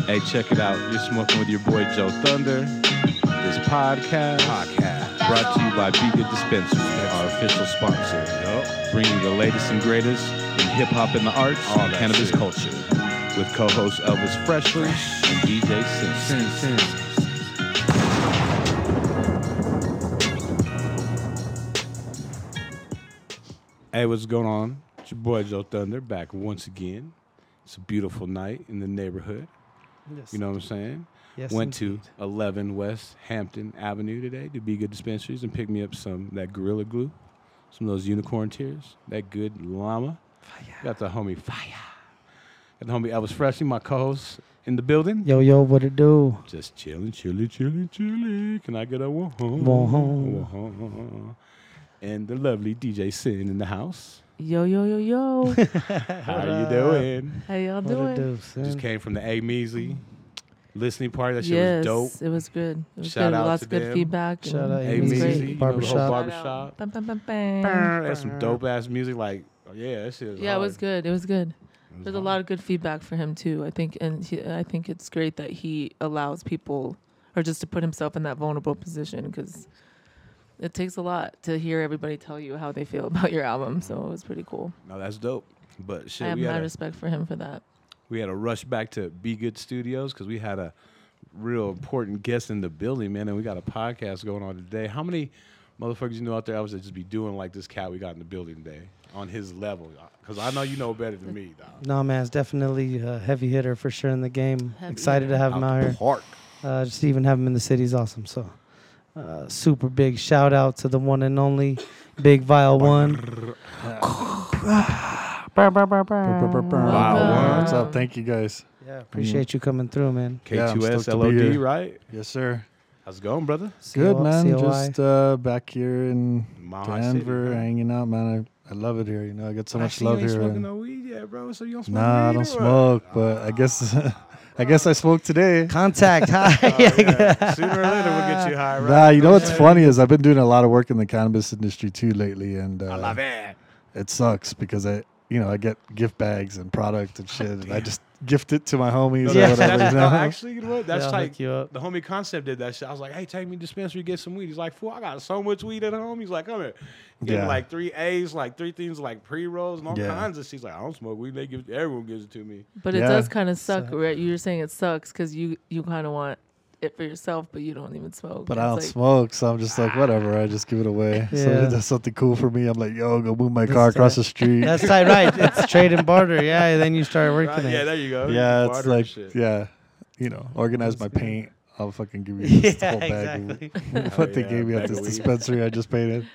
Hey, check it out. You're smoking with your boy Joe Thunder. This podcast brought to you by Be Good Dispensary, our official sponsor. Bringing you the latest and greatest in hip hop and the arts and cannabis culture. With co-host Elvis Freshly and DJ Sin. Hey, what's going on? It's your boy Joe Thunder back once again. It's a beautiful night in the neighborhood. Yes, You know what I'm saying? Yes, Went indeed. to 11 West Hampton Avenue today to Be Good Dispensaries and pick me up that Gorilla Glue, some of those unicorn tears, that good llama. Got the homie Fire. Got the homie Elvis Freshly, my co-host in the building. Yo, what it do? Just chilling. Can I get a one? And the lovely DJ Sin in the house. Yo. How you doing? How y'all What it doing? do, son? Just came from the A Measly listening party. That shit Yes, was dope. it was good. It was Shout good. out Lots to of good them. feedback. Shout and out it A was Measly, great. you know, the whole Barbershop. barbershop. Bam, bam, bam, bam. That's some dope ass music. Like, oh, yeah, that shit. Yeah, it was good. It was good. It was There's a hard. lot of good feedback for him too. I think, I think it's great that he allows people, or just to put himself in that vulnerable position, because it takes a lot to hear everybody tell you how they feel about your album. So it was pretty cool. No, that's dope. But shit, I have we mad had respect for him for that. to rush back to Be Good Studios because we had a real important guest in the building, man, and we got a podcast going on today. How many motherfuckers you know out there? I was just be doing like this cat we got in the building today on his level, because I know you know better than me, dog. No, man, it's definitely a heavy hitter for sure in the game. Heavy Excited to hitter. have him out the here. park. Just to even have him in the city is awesome. So, super big shout out to the one and only Big Vial One. Wow. What's up? Thank you guys. Yeah, appreciate you coming through, man. Yeah, I'm K2S stoked to be LOD, here. right? Yes, sir. How's it going, brother? Good, COI. man. Just back here in Mile High City, Denver, bro. hanging out, man. I love it here. You know, I get so I much see love you ain't here. smoking and- no weed yet, bro. So you don't smoke Nah, I weed don't or smoke, what? but I guess I smoked today. Contact. Hi. Oh, yeah. Sooner or later, we'll get you high, right? Nah, you know what's Yeah. funny is I've been doing a lot of work in the cannabis industry too lately, and I love it. it sucks because I get gift bags and product and shit, and I just gift it to my homies Yeah. or whatever. You know? Actually, you know what? That's I'll like hook you up. the homie Concept did that shit. I was like, hey, take me to dispensary, get some weed. He's like, fool, I got so much weed at home. He's like, come here. Getting Yeah. like 3 A's, like 3 things like pre-rolls and all Yeah. kinds of shit. He's like, I don't smoke weed. Everyone gives it to me. But it Yeah. does kind of suck, So- right? You're saying it sucks because you kind of want it for yourself, but you don't even smoke. But It's I don't like, smoke, so I'm just like, whatever. I just give it away. So Yeah. if that's something cool for me. I'm like, yo, go move my That's car across tight. the street. That's tight, right? It's trade and barter. Yeah, and then you start working Right? it. Yeah, there you go. Yeah, it's Barter and like, shit. yeah, organize That's my good. paint. I'll fucking give you this Yeah, whole bag exactly. of what they yeah, gave me at bag this of weed. dispensary I just painted.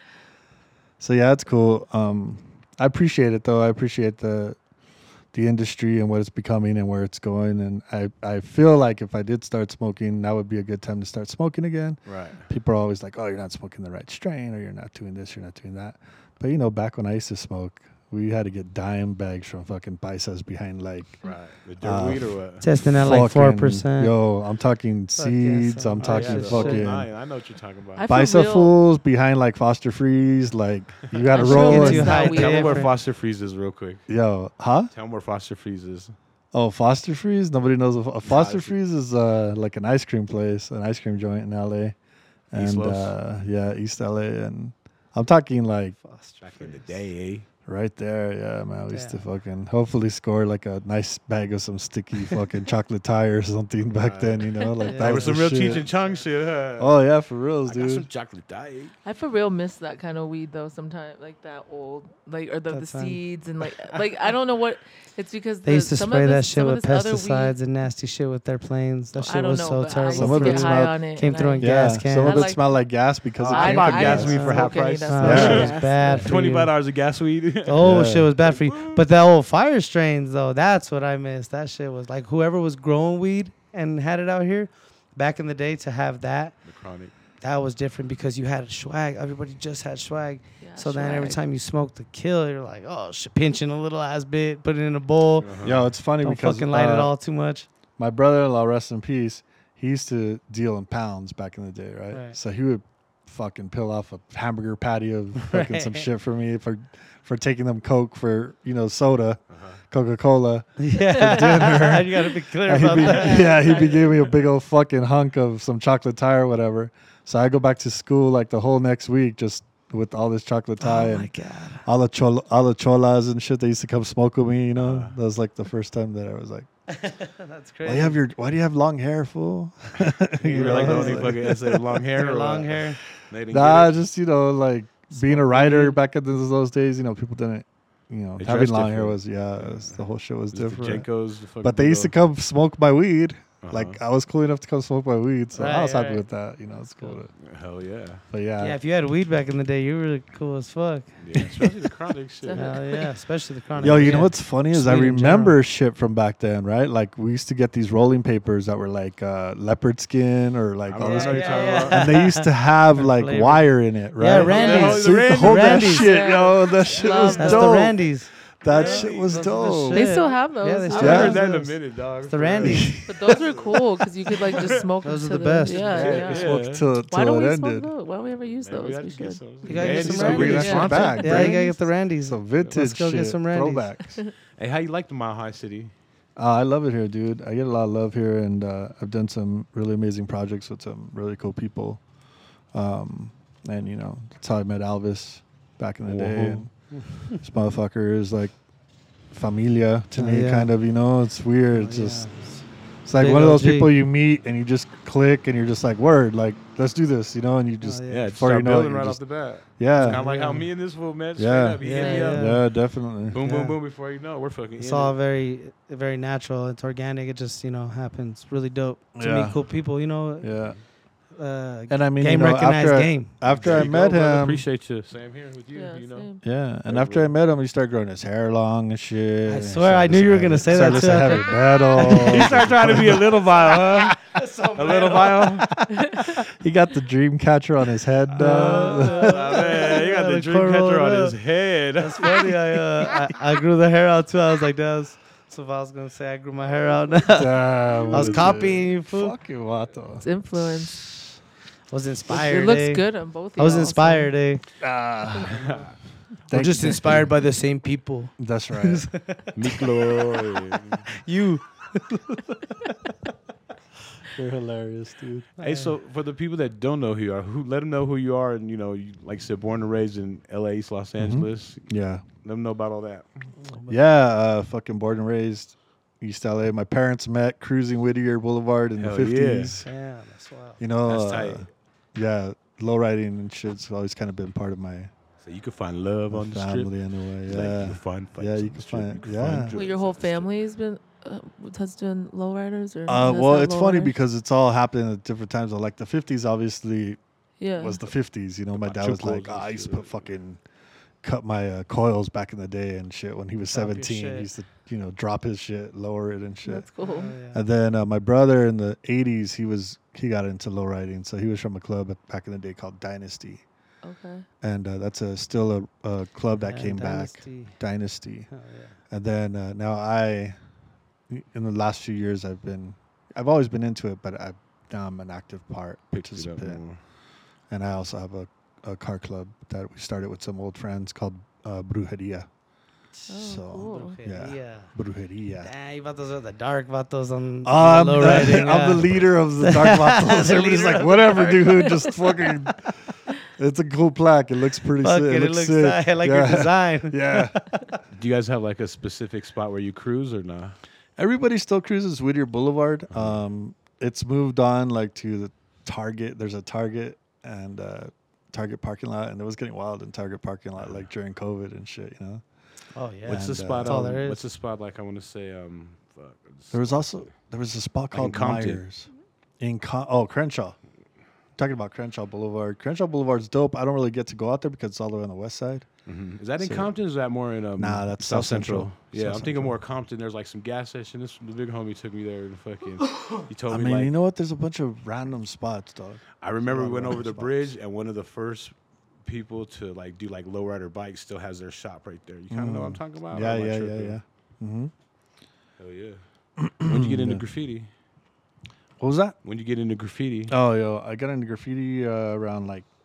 So yeah, it's cool. I appreciate it though. I appreciate the industry and what it's becoming and where it's going. And I feel like if I did start smoking, that would be a good time to start smoking again. Right. People are always like, oh, you're not smoking the right strain, or you're not doing this, you're not doing that. But back when I used to smoke, we had to get dime bags from fucking paisas behind like Right. The dirt weed or what? Testing at like fucking- 4%. Yo, I'm talking Fuck yeah, seeds. son. I'm Oh, talking yeah, the fucking- shit. fucking I know what you're talking about. I feel paisa real- fools behind like Foster Freeze. Like you got to I feel roll. real Gets you and- high that weed. Tell me where different. Foster Freeze is real quick. Yo, huh? Tell me where Foster Freeze is. Oh, Foster Freeze. Nobody knows. Foster it's- Freeze is like an ice cream place, an ice cream joint in LA, East and Los? yeah, East LA, and I'm talking like Back in the day, eh? right there. Yeah, man, we used to Yeah. fucking hopefully score like a nice bag of some sticky fucking chocolate tie or something back then. Like Yeah. that There was was some the real shit. Cheech and Chong shit, huh? Oh yeah, for reals, I got some dude. chocolate diet. I for real miss that kind of weed though. Sometimes like that old, like or the That time. seeds and like I don't know what. It's because They used to some spray of that this, shit some of with this other pesticides weed, and nasty shit with their planes. That I shit don't was know, so but I terrible. used Some to of get it high smelled- on it. came and through I- in Yeah, gas can. some of I it like- smelled like gas because it I came bought from gas gas. weed for half smoke any price. of Oh, that Yeah. shit stuff. was bad. for you. $25 of gas weed. Oh, Yeah. shit was bad for you. But the old fire strains, though, that's what I missed. That shit was like whoever was growing weed and had it out here back in the day to have that, The chronic. that was different because you had swag. Everybody just had swag. Yeah, So then every swag. time you smoked the kill, you're like, oh, shit, pinching a little ass bit, put it in a bowl. Yo, it's funny Don't because fucking light it all too much. my brother-in-law, rest in peace, he used to deal in pounds back in the day, right? Right. So he would fucking peel off a hamburger patty of fucking some shit for me for taking them Coke for, you know, soda, Coca-Cola. Yeah, dinner. you gotta be clear And about that. yeah, he'd be giving me a big old fucking hunk of some chocolate tie or whatever. So I go back to school like the whole next week just with all this chocolate tie Oh my and god. all the cholas and shit. They used to come smoke with me, you know. That was like the first time that I was like, That's crazy. why do you have long hair, fool? You were like the only fucking essay with long hair. Your or long what? hair. They didn't Nah, get it? just, you know, like being a writer back in those days, you know, people didn't, you know, They having dressed long hair different. the whole shit was Just the different. Jenkos, the fucking But they used to big come smoke my weed. old- Like I was cool enough to come smoke my weed, so I was Right, happy right. with that. You know, it's cool. Hell yeah. But Yeah, if you had weed back in the day, you were really cool as fuck. Yeah, especially the chronic shit. Definitely. Hell yeah, especially the chronic. yo, you yeah. know what's funny is I Sweet in remember shit from back then, right? Like we used to get these rolling papers that were like leopard skin or like I all know this, what you're talking about. and they used to have Different like flavors. wire in it, right? Yeah, Randy's. So you could hold that Randy's. shit, Yeah. yo. That shit Love was That's dope. the Randy's. That Yeah. shit was Those are the dope. shit. They still have those. Yeah, they I still I Yeah. haven't have heard that in a those. minute, dog. It's the Randy's. But those were cool because you could like just smoke Those them are to the best. Yeah, Yeah, yeah. yeah. We smoked till Why don't it we smoke ended. those? Why don't we ever use Maybe those? we have We to get should. some. You gotta get some So bring that Randy's. shit back. Yeah, bring you gotta get the Randy's. some vintage Let's go shit. get some Randy's. Throwbacks. Hey, how you like the Mile High City? I love it here, dude. I get a lot of love here, and I've done some really amazing projects with some really cool people. And you know, that's how I met Alvis back in the day. And this motherfucker is like familia to Oh, me, yeah. kind of. You know, it's weird. It's Oh, just yeah. it's like Big one of those OG. people you meet and you just click, and you're just like, word, like let's do this, you know, and you just Oh, Yeah, just Before you start know it, building you're right just- off the bat. yeah, Kind of like how Yeah. me and this fool met. Yeah. Straight up. He hit me Yeah, up. yeah, definitely. Boom, Yeah. boom, boom. Before you know it, we're fucking It's in all it. very natural. It's organic. It just, you know, happens. Really dope to Yeah. meet cool people, you know. Yeah, Uh, and I mean, game you know, recognized game. after There I you met go, brother. him, Appreciate you. Same here with you. Yeah, you know. same. yeah, and after I met him, he started growing his hair long and shit. I and swear, I started knew you were listening gonna to say heavy- that started too. listening to heavy metal. He started trying to be a little vile, huh? A little vile. He got the dream catcher on his head. Man, he got the the dream cornrow catcher on it his up. head. That's funny. I grew the hair out too. I was like, that's so if I was gonna say I grew my hair out now. Damn, I was what is copying you, it? fool. Fucking vato. It's influence. Was inspired. It looks eh? good on both. I was y'all, so- inspired, eh? Ah. We're just inspired by the same people. That's right. Miklo. You. You're hilarious, dude. Hey, so for the people that don't know who you are, let them know who you are, and you know, you, like you said, born and raised in L.A., East Los Angeles. Yeah. Let them know about all that. Yeah, fucking born and raised East LA. My parents met cruising Whittier Boulevard in Hell the yeah. 50s. Damn, that's wild. You know, That's tight. yeah, low riding and shit's always kind of been part of my So you can find love on the strip. family anyway. Like, you Yeah. can find fights Yeah, on you the can strip. find- You yeah. drugs Well, your on whole the strip. family's been has been lowriders or? Well, has it's had funny lowriders? because it's all happening at different times. Like the 50s, obviously, yeah, was the 50s. You know, my dad Macho was like, clothes and I used to shit. put fucking cut my coils back in the day and shit. When he was Drop your 17, he shit. used to, you know, drop his shit, lower it and shit. that's cool. Oh, yeah. And then my brother in the 80s, he got into low riding. So he was from a club back in the day called Dynasty. Okay. And that's still a club that Yeah, came Dynasty. back, Dynasty. Oh, yeah. And then now in the last few years, I've always been into it, but now I'm an active Picked it up participant. more. And I also have a car club that we started with some old friends called Brujeria. So, cool. yeah. Brujeria. Damn, you vatos are the dark vatos on I'm, low riding. I'm the leader of the Dark Vatos. The Everybody's leader like, of whatever, dude. Just fucking. It's a cool plaque. It looks pretty Fuck sick. it, it looks sick. nice. I like your Yeah. design. Yeah. Do you guys have like a specific spot where you cruise or not? Everybody still cruises Whittier Boulevard. It's moved on like to the Target. There's a Target and Target parking lot, and it was getting wild in Target parking lot like during COVID and shit. You know. Oh yeah. What's the And, spot? That's all there is. What's the spot like? I want to say, fuck. There was a spot in called Compton. Myers in Crenshaw. Talking about Crenshaw Boulevard. Crenshaw Boulevard's dope. I don't really get to go out there because it's all the way on the west side. Mhm. Is that in So- Compton? Or is that more in Nah, that's South South Central. Yeah, I'm South thinking Central. more Compton. There's like some gas station. The big homie took me there and fucking. He told I me mean, like you know what? There's a bunch of random spots, dog. I remember a we lot went of over the spots. bridge and one of the first people to like do like lowrider bikes still has their shop right there. You kind of know what I'm talking about? Yeah, Or am I yeah, yeah, tripping? yeah. Mm-hmm. Hell yeah. When'd you get into Yeah. graffiti? What was that? When'd you get into graffiti? Oh, yo, I got into graffiti around like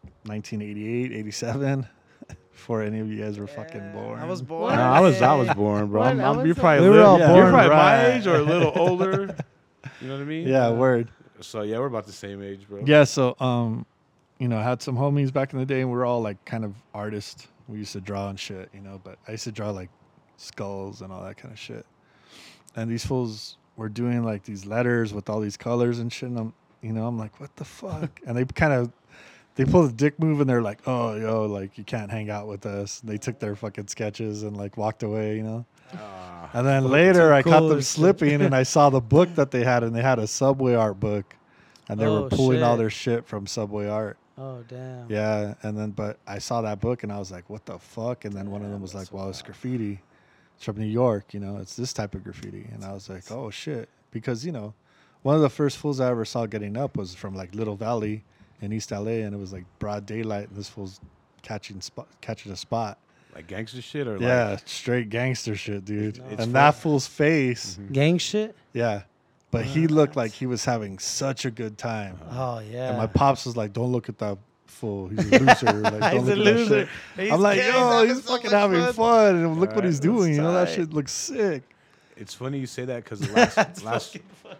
1988, 87. Before any of you guys were fucking born. I was born. What? No, I was born, bro. What? You're We probably were all you're born probably my right. age or a little older. You know what I mean? Yeah, word. So yeah, we're about the same age, bro. Yeah, so you know, I had some homies back in the day, and we were all like kind of artists. We used to draw and shit, you know. But I used to draw like skulls and all that kind of shit. And these fools were doing like these letters with all these colors and shit. And I'm like, what the fuck? And they pulled a dick move, and they're like, oh, yo, like you can't hang out with us. And they took their fucking sketches and like walked away, you know. And then later, I caught cool them as shit. slipping, and I saw the book that they had, and they had a Subway art book, and they were Oh, pulling all shit. their shit from Subway art. Oh damn. Yeah, and then but I saw that book, and I was like, what the fuck? And then one of them was like, well, it's graffiti. It's from New York, you know. It's this type of graffiti, and I was like, oh shit, because you know, one of the first fools I ever saw getting up was from like Little Valley in East LA, and it was like broad daylight, and this fool's catching a spot. Like gangster shit or Yeah, like straight gangster shit, dude. It's And that fool's face, Gang shit. yeah. But he looked like he was having such a good time. Oh yeah. And my pops was like, "Don't look at that fool. He's a loser. Like, don't He's look a at that loser. shit." I'm like, "Yo, he's fucking having fun. And look what he's That's doing. You know, that tight. shit looks sick." It's funny you say that because the last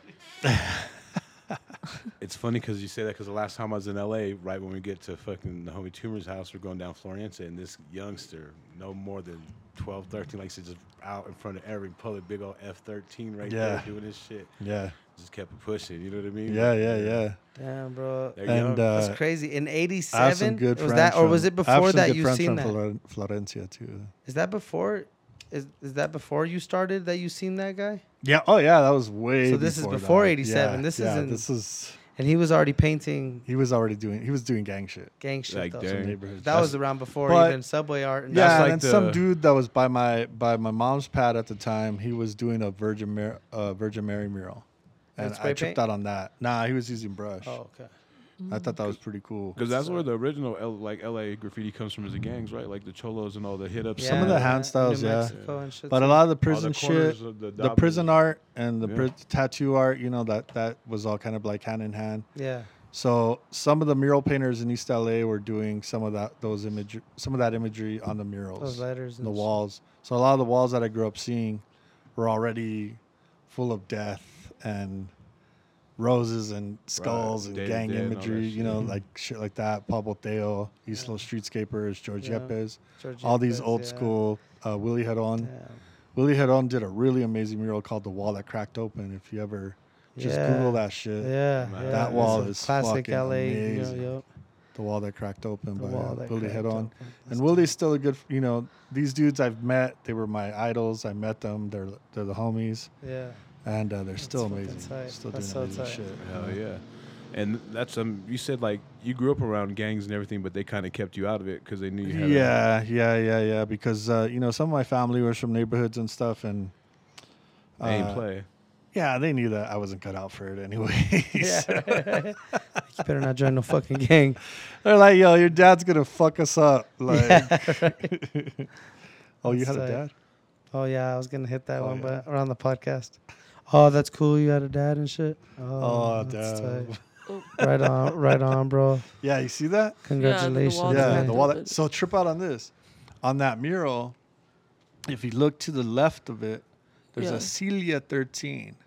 it's funny because you say that because the last time I was in LA, right when we get to fucking the homie Tumor's house, we're going down Florence, and this youngster, no more than 12, 13, like I said, just out in front of every public, big old F-13 right there doing this shit. Yeah, Just kept it pushing, you know what I mean? yeah. Damn, bro. They're And young. That's crazy. In I have some '87, good was friends. that, or was from- it I have before some that good you friends seen from that? Florencia too. Is that before? Is that before you started that you seen that guy? Yeah. Oh yeah, that was way. So this is before before that. 87. Yeah, This yeah, isn't- This is. And he was already painting He was doing gang shit. gang shit Like, though. dang. So Neighborhoods. that was around before But- even Subway art. And Yeah, That's and like then the- some dude that was by my mom's pad at the time, he was doing a Virgin Mary mural, and With spray I tripped paint? out on that. Nah, he was using brush. Oh, okay. I thought that was pretty cool. Because that's where the original LA graffiti comes from, is the gangs, right? Like the cholos and all the hit ups. Some of the hand styles, New yeah. Mexico and shit But a too. lot of the All prison the corners shit, of the the prison Doblas. art and the Yeah. tattoo art, you know, that was all kind of like hand in hand. Yeah. So some of the mural painters in East LA were doing some of that imagery on the murals, Those letters and the shit. walls. So a lot of the walls that I grew up seeing were already full of death and roses and skulls and Day to gang Day and all that imagery, you know, shit. like shit like that. Pablo Teo, East Los Streetscapers, George Yeah. Yepes, George all these Yepes, old yeah. school. Willie Heron. Damn. Willie Heron did a really amazing mural called "The Wall That Cracked Open." If you ever just Yeah. Google that shit, Yeah, Man. yeah. That It's wall a is classic fucking LA. amazing. You know, "The Wall That Cracked Open" the by wall that Willie cracked Heron. open. And That's Willie's still a good, you know, these dudes I've met, they were my idols. I met them. They're the homies, tight. Yeah. and they're still fucking amazing. tight. Still That's doing so amazing tight. shit. Hell yeah. And that's you said like you grew up around gangs and everything, but they kind of kept you out of it because they knew you had Yeah. Because you know, some of my family was from neighborhoods and stuff, and they ain't play. yeah, they knew that I wasn't cut out for it anyways. Yeah. You better not join no fucking gang. They're like, "Yo, your dad's gonna fuck us up." Like, oh, you That's had a tight. dad? Oh yeah, I was gonna hit that Oh, one, yeah. but around the podcast. Oh, that's cool. You had a dad and shit. Oh, that's damn. tight. Right on, bro. Yeah, you see that? Congratulations. wall Yeah, that the I wall. did. So trip out on this. On that mural, if you look to the left of it, there's Yeah. a Celia 13.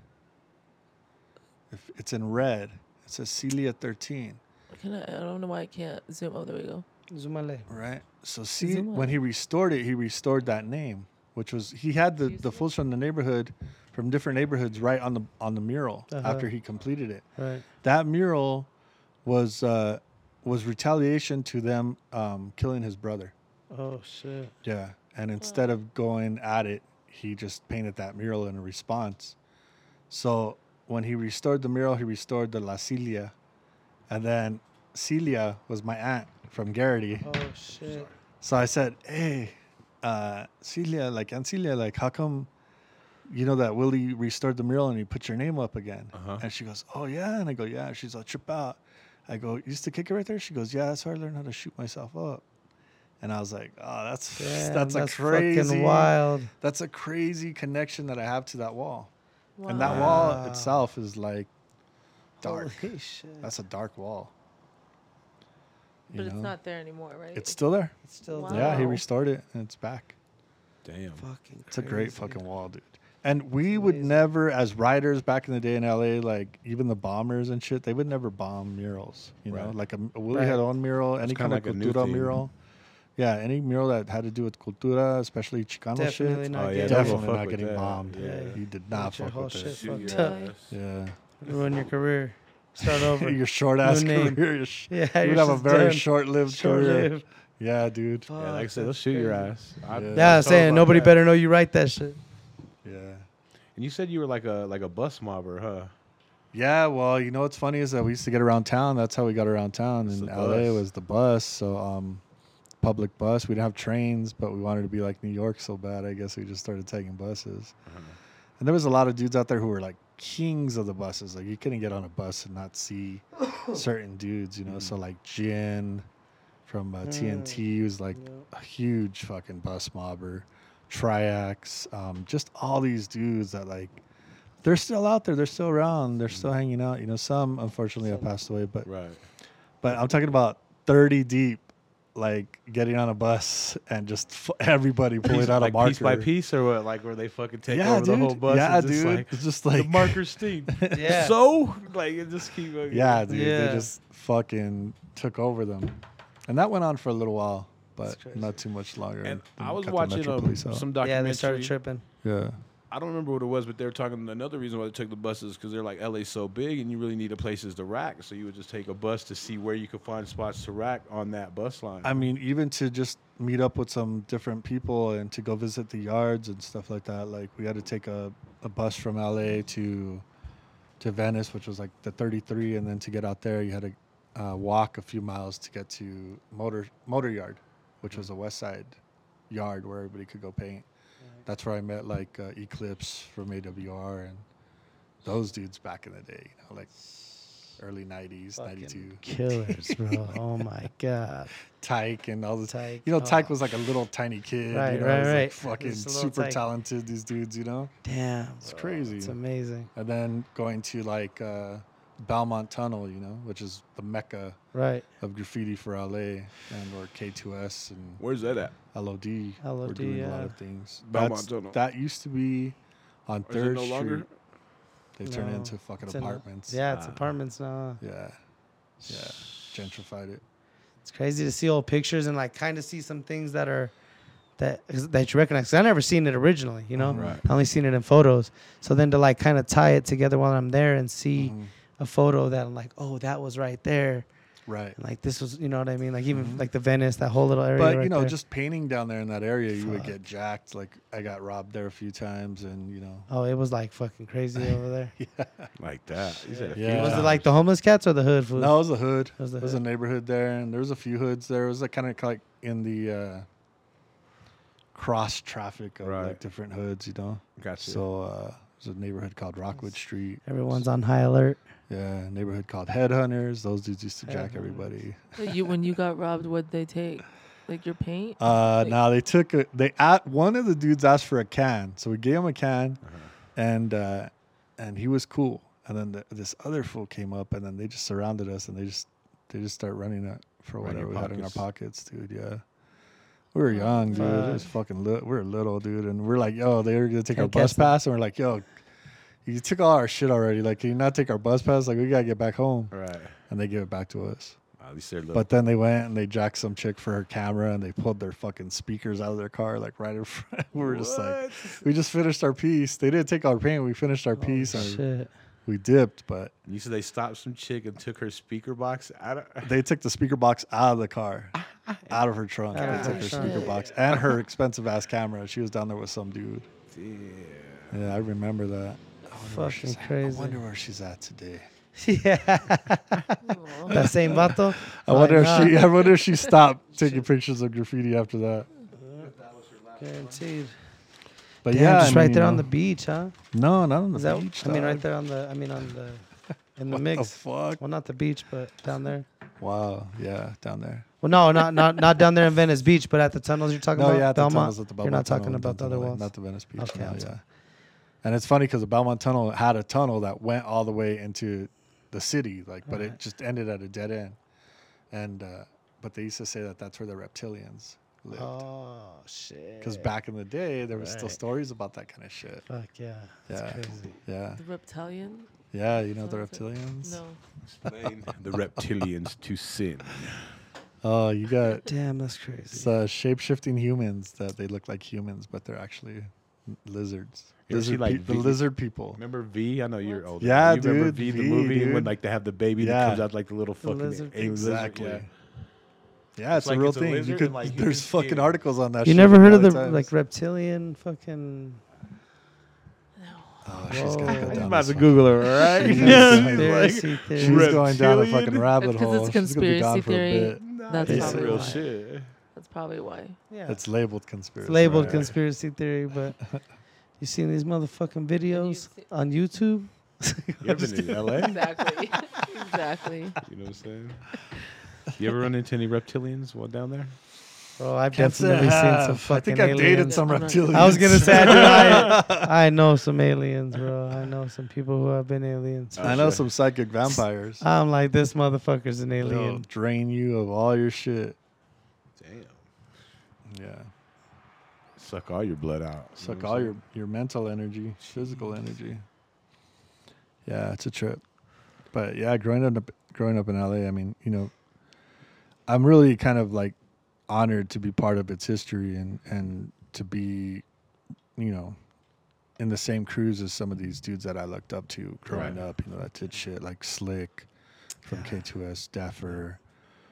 If it's in red, it says Celia 13, I don't know why I can't zoom. Oh, there we go. Zumale. right? So see, Zoom when out. he restored it, he restored that name, which was he had the fools from the neighborhood, from different neighborhoods, right on the mural Uh-huh. after he completed it. Right. That mural was retaliation to them killing his brother. Oh shit. Yeah, and instead of going at it, he just painted that mural in a response. So when he restored the mural, he restored the La Celia, and then Celia was my aunt from Garrity. Oh shit. So I said, "Hey, Celia, Aunt Celia, how come, you know that Willie restored the mural and he put your name up again?" Uh-huh. And she goes, "Oh yeah," and I go, "Yeah." She's like, "Trip out." I go, "You used to kick it right there?" She goes, "Yeah, that's how I learned how to shoot myself up." And I was like, "Oh, that's Damn, that's a fucking crazy wild. That's a crazy connection that I have to that wall. And that Wow. wall Wow. itself is like dark. Holy shit. That's a dark wall. But it's not there anymore, right? It's still there. It's still Wow. there. Yeah, he restored it and it's back. Damn. Fucking It's a great crazy. fucking wall, dude. And we would amazing. never, as riders back in the day in LA, like even the bombers and shit, they would never bomb murals. You know, Right. like Willie Right. had own mural, any kinda kind of like a new cultura thing. mural. Yeah, any mural that had to do with cultura, especially Chicano Definitely shit. not Oh, yeah, getting don't Definitely fuck not with getting that. bombed. Yeah. He did not Get your fuck whole with shit it. Shoot fucked your up. ass. Yeah. Ruin your career. Start over. Your short ass New name. career. Yeah, You you're would have a just very done. short-lived career. Short-lived. Yeah, dude. Yeah, like I Fuck, said, they'll that's shoot your crazy. ass. Yeah. Yeah, was told saying about nobody that. better know you write that shit. Yeah. And you said you were like a bus mobber, huh? Yeah, well, you know what's funny is that we used to get around town. That's how we got around town. It's In the LA bus. was the bus. So public bus. We didn't have trains, but we wanted to be like New York so bad. I guess we just started taking buses. And there was a lot of dudes out there who were like kings of the buses. Like you couldn't get on a bus and not see certain dudes, you know. So like Jin from TNT was like a huge fucking bus mobber. Triax, just all these dudes that like they're still out there, they're still around, they're still hanging out. You know, some unfortunately have passed away, but Right. I'm talking about 30 deep, like getting on a bus and just everybody pulling out like a marker piece by piece or what? Like where they fucking take Yeah, over the dude. whole bus? Yeah, and just dude. Like, It's just the like marker stink. Yeah. So like it just keep. yeah, dude. Yeah. They just fucking took over them, and that went on for a little while, but That's crazy. not too much longer. And Then I was cut the watching Metro Police out. some Yeah, documentary. they started tripping. Yeah. I don't remember what it was, but they were talking. Another reason why they took the buses because they're like LA's so big, and you really need a places to rack. So you would just take a bus to see where you could find spots to rack on that bus line. I mean, even to just meet up with some different people and to go visit the yards and stuff like that. Like we had to take a bus from LA to Venice, which was like the 33, and then to get out there, you had to walk a few miles to get to Motor Yard, which was a West Side yard where everybody could go paint. That's where I met like Eclipse from AWR and those dudes back in the day, you know, like early 90s, Fucking 92. Killers, bro. Oh my god. Tyke and all the Tyke. You know, Tyke Oh. was like a little tiny kid. Right, you know, right, he was, right. Like fucking Just a little super Tyke. talented, these dudes, you know? Damn. It's bro. crazy. It's amazing. And then going to like Belmont Tunnel, you know, which is the mecca Right. of graffiti for LA and or K2S and Where's that at? LOD. We're LOD, doing a lot yeah. of things. Belmont Tunnel. That used to be on Or is it 3rd no Street. longer? They turned it No, into fucking it's in a- apartments. Yeah, it's Ah. apartments now. Yeah. Yeah. Gentrified it. It's crazy to see old pictures and like kind of see some things that are that you recognize. 'Cause I never seen it originally, you know. Right. I only seen it in photos. So then to like kind of tie it together while I'm there and see Mhm. a photo that I'm like, oh, that was right there, Right. and like this was, you know what I mean? Like even Mhm. like the Venice, that whole little area. But right you know, there. just painting down there in that area, you would Fuck. get jacked. Like I got robbed there a few times, and you know, oh, it was like fucking crazy over there. Like that. You said a few Yeah. Was it times. like the homeless cats or the hood food? no, it was the hood. It was the There was a hood. neighborhood there, and there was a few hoods there. It was like kind of like in the cross traffic of Right. like different hoods, you know. Gotcha. So there's a neighborhood called Rockwood Street. Everyone's on high alert. Yeah, a neighborhood called Headhunters. Those dudes used to jack Headhunters. everybody. But when you got robbed, what'd they take? Like your paint? Like- Now they took one of the dudes asked for a can, so we gave him a can, and he was cool. And then this other fool came up, and then they just surrounded us, and they just start running it for Right in whatever your we had in our pockets. pockets, dude. Yeah, we were young, dude. It was fucking we were little, dude, and we're like, yo, they were gonna take our Can't bus catch them. pass, and we're like, yo, you took all our shit already. Like, can you not take our bus pass? Like, we gotta get back home. Right. And they give it back to us. At least they're little. But then they went and they jacked some chick for her camera, and they pulled their fucking speakers out of their car, like right in front. We were just like, What? we just finished our piece. They didn't take our paint. We finished our Oh, piece and shit. we dipped, but You said they stopped some chick and took her speaker box out of. they took the speaker box out of the car, out of her trunk. Out They of took her her trunk. speaker box and her expensive ass camera. She was down there with some dude. Damn. Yeah, I remember that. I wonder where she's Fucking at. crazy. I wonder where she's at today. Yeah. That same vato. I wonder Why I wonder if she stopped taking pictures of graffiti after that. Guaranteed. But Damn, yeah, just I right mean, there you on know. the beach, huh? No, not on the Is that? beach. I mean, right dog. there on the. I mean, on the. In the What mix. the fuck? Well, not the beach, but down there. Wow. Yeah, down there. Well, no, not down there in Venice Beach, but at the tunnels you're talking No, about. yeah, at the Belmont. tunnels at the You're Belmont not Tunnel talking and about the other Tunnel, ones. not the Venice Beach. Okay, no, I'm yeah. sorry. And it's funny because the Belmont Tunnel had a tunnel that went all the way into the city, like, but Right. it just ended at a dead end. And but they used to say that that's where the reptilians lived. Oh shit. Because back in the day, there was still Right. stories about that kind of shit. Fuck yeah. That's Yeah. crazy. Yeah. The reptilian? Yeah, you know the Sounds like- reptilians? No. Explain the reptilians to sin. Oh, you got Damn, that's crazy. it's, shape-shifting humans that they look like humans, but they're actually lizards. You ever see, like, The V- lizard people. Remember V? I know you're What? older. Yeah, you remember dude, V, the V, movie, dude. when like they have the baby Yeah. that comes out like the little fucking lizard. alien lizard, Exactly. yeah. Yeah, it's, It's like a real it's a thing. lizard You could, and, like, human there's fucking skin. articles on that. You shit never in heard of the LA Times. like reptilian fucking No. Oh, she's Whoa. gonna go He's down about this to fucking- Google her, right? She's conspiracy theory? She's going down a Reptilian? fucking rabbit It's 'cause hole. it's She's gonna be gone conspiracy for a theory. bit. That's It's It's probably real why. shit. That's probably why. Yeah. It's labeled conspiracy. It's labeled Right. conspiracy theory, but you seen these motherfucking videos see- on YouTube? You ever been in LA? Exactly. Exactly. You know what I'm saying? You ever run into any reptilians while down there? Bro, I've Can't say definitely I seen have. some I fucking think I've dated aliens. some I'm not- reptilians. I was gonna say, I know some aliens, bro. I know some people who have been aliens. Oh, I know shit. some psychic vampires. I'm like, this motherfucker's an They'll alien. drain you of all your shit. Damn. Yeah. Suck all your blood out. You Suck know all what I'm your mental energy, physical energy. Yeah, it's a trip. But yeah, growing up in LA, I mean, you know, I'm really kind of like honored to be part of its history and to be, you know, in the same crews as some of these dudes that I looked up to growing Right. up, you know, that did shit like Slick from K2S, Daffer,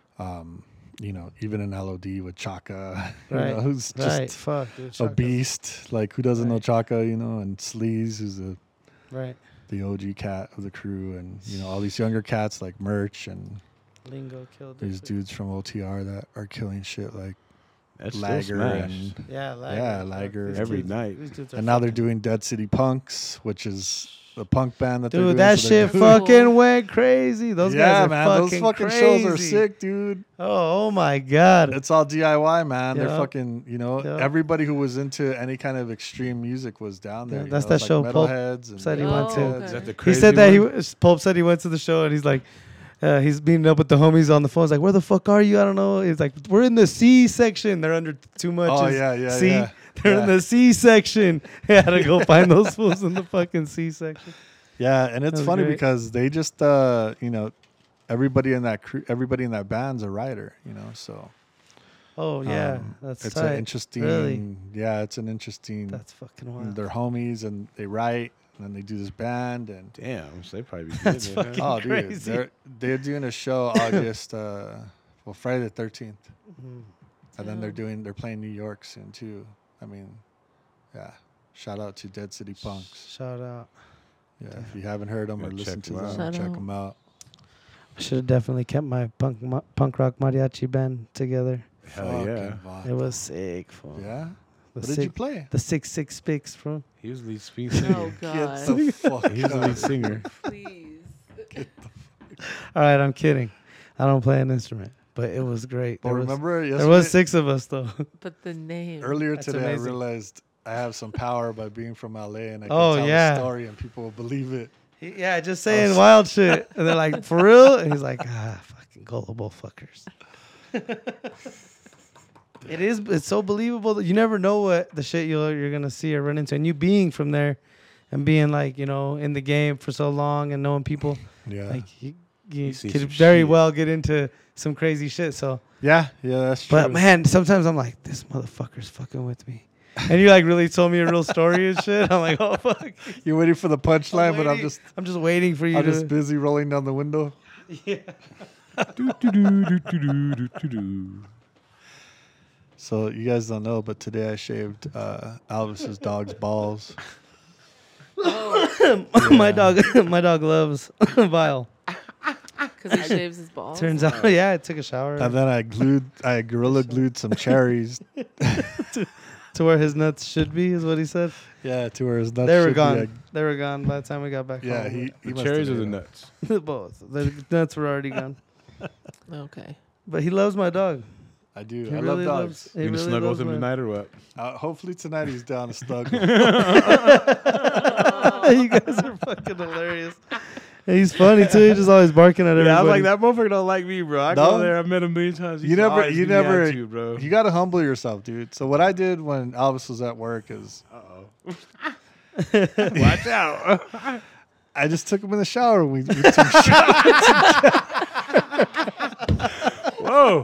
you know, even an LOD with Chaka, you Right. know, who's just Right. Fuck, dude. a Chaka. beast. Like, who doesn't know Right. Chaka, you know, and Sleaze, who's Right. the OG cat of the crew, and, you know, all these younger cats like Merch and Lingo killed these it. dudes from OTR that are killing shit like That's still Lager smash. and Yeah, Lager. Yeah, Fuck, Lager. these Every dudes- night. these dudes are and now they're fucking- doing Dead City Punks, which is the punk band that they're doing. Dude, that so they're shit doing- fucking went crazy. Those yeah, guys are man, those fucking fucking crazy. shows are sick, dude. Oh my god. It's all DIY, man. They're Yeah. fucking, you know, Yeah. everybody who was into any kind of extreme music was down there. Yeah, you that's know, that it's show like Pulp Metalheads and said he went to. Metalheads. Is that the He crazy said that one? Pulp said he went to the show and he's like, he's meeting up with the homies on the phone. He's like, where the fuck are you? I don't know. He's like, we're in the C section. They're under too much. Oh, is yeah, C. yeah. They're in the C section. He had to go find those fools in the fucking C section. Yeah, and it's That was funny great. because they just, you know, everybody in that crew, everybody in that band's a writer, you know, so. Oh yeah, It's that's an tight. interesting, Really? yeah, it's an interesting, That's fucking wild. they're homies and they write and then they do this band and, Damn, so they probably be good. That's man. fucking oh, dude, crazy. they're doing a show August, Friday the 13th. Mhm. And then they're playing New York soon too. I mean, yeah. Shout out to Dead City Punks. Shout out. Yeah, if you haven't heard them or Yeah, listened to check 'em them, out. Shout check out. them out. I should have definitely kept my punk rock mariachi band together. Hell yeah. Fucking vibe. It was sick. Fool. Yeah. The What did you play? The 6 picks, bro. He was the lead Oh singer. Get God. the fuck He was the out. lead singer. Please. All right, I'm kidding. I don't play an instrument, but it was great. But There was, remember, there yesterday, was 6 of us though. But the name. earlier That's today, amazing. I realized I have some power by being from LA, and I can Oh, tell yeah. a story, and people will believe it. Yeah, just saying wild shit, and they're like, "For real?" And he's like, "Ah, fucking gullible fuckers." It is. It's so believable that you never know what the shit you're gonna see or run into, and you being from there, and being like, you know, in the game for so long and knowing people, Yeah. like you see could some very shit. well get into some crazy shit. So, yeah, that's true. but man, sometimes I'm like, this motherfucker's fucking with me, and you like really told me a real story and shit. I'm like, oh fuck, You're waiting for the punchline, but I'm I'm just waiting for you to. busy rolling down the window. Yeah. Do-do-do-do-do-do-do-do. So you guys don't know, but today I shaved Alvis's dog's balls. my dog loves Vile. Because he shaves his balls. Turns out, yeah, I took a shower And then I gorilla glued some cherries. to where his nuts should be, is what he said. Yeah, to where his nuts They were should be. gone. They were gone by the time we got back Yeah, home. he The must cherries have or the made them. nuts? Both. The nuts were already gone. Okay. But he loves my dog. I do. He I really love loves. dogs. He You gonna really snuggle with loves him my- tonight or what? Hopefully tonight he's down to snuggle. You guys are fucking hilarious. He's funny too. He's just always barking at everybody. Yeah, I was like, that motherfucker don't like me, bro. I No? go there, I met him a million times. He You used to never- always you give me never- attitude, bro. You got to humble yourself, dude. So what I did when Elvis was at work is Watch out. I just took him in the shower. We took shower. Whoa.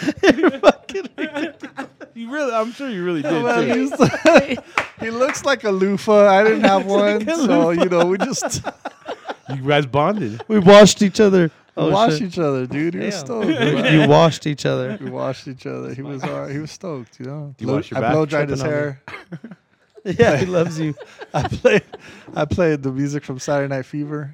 You really, I'm sure you really did, Man, too. he looks like a loofah. I didn't have one, so we just You guys bonded. we washed each other. Oh, washed shit. each other, dude. He was Damn. stoked. bro. You washed each other. We washed each other. He was all right. He was stoked, You wash your I back? blow dried his Tripping on hair. Yeah, he loves you. I played the music from Saturday Night Fever.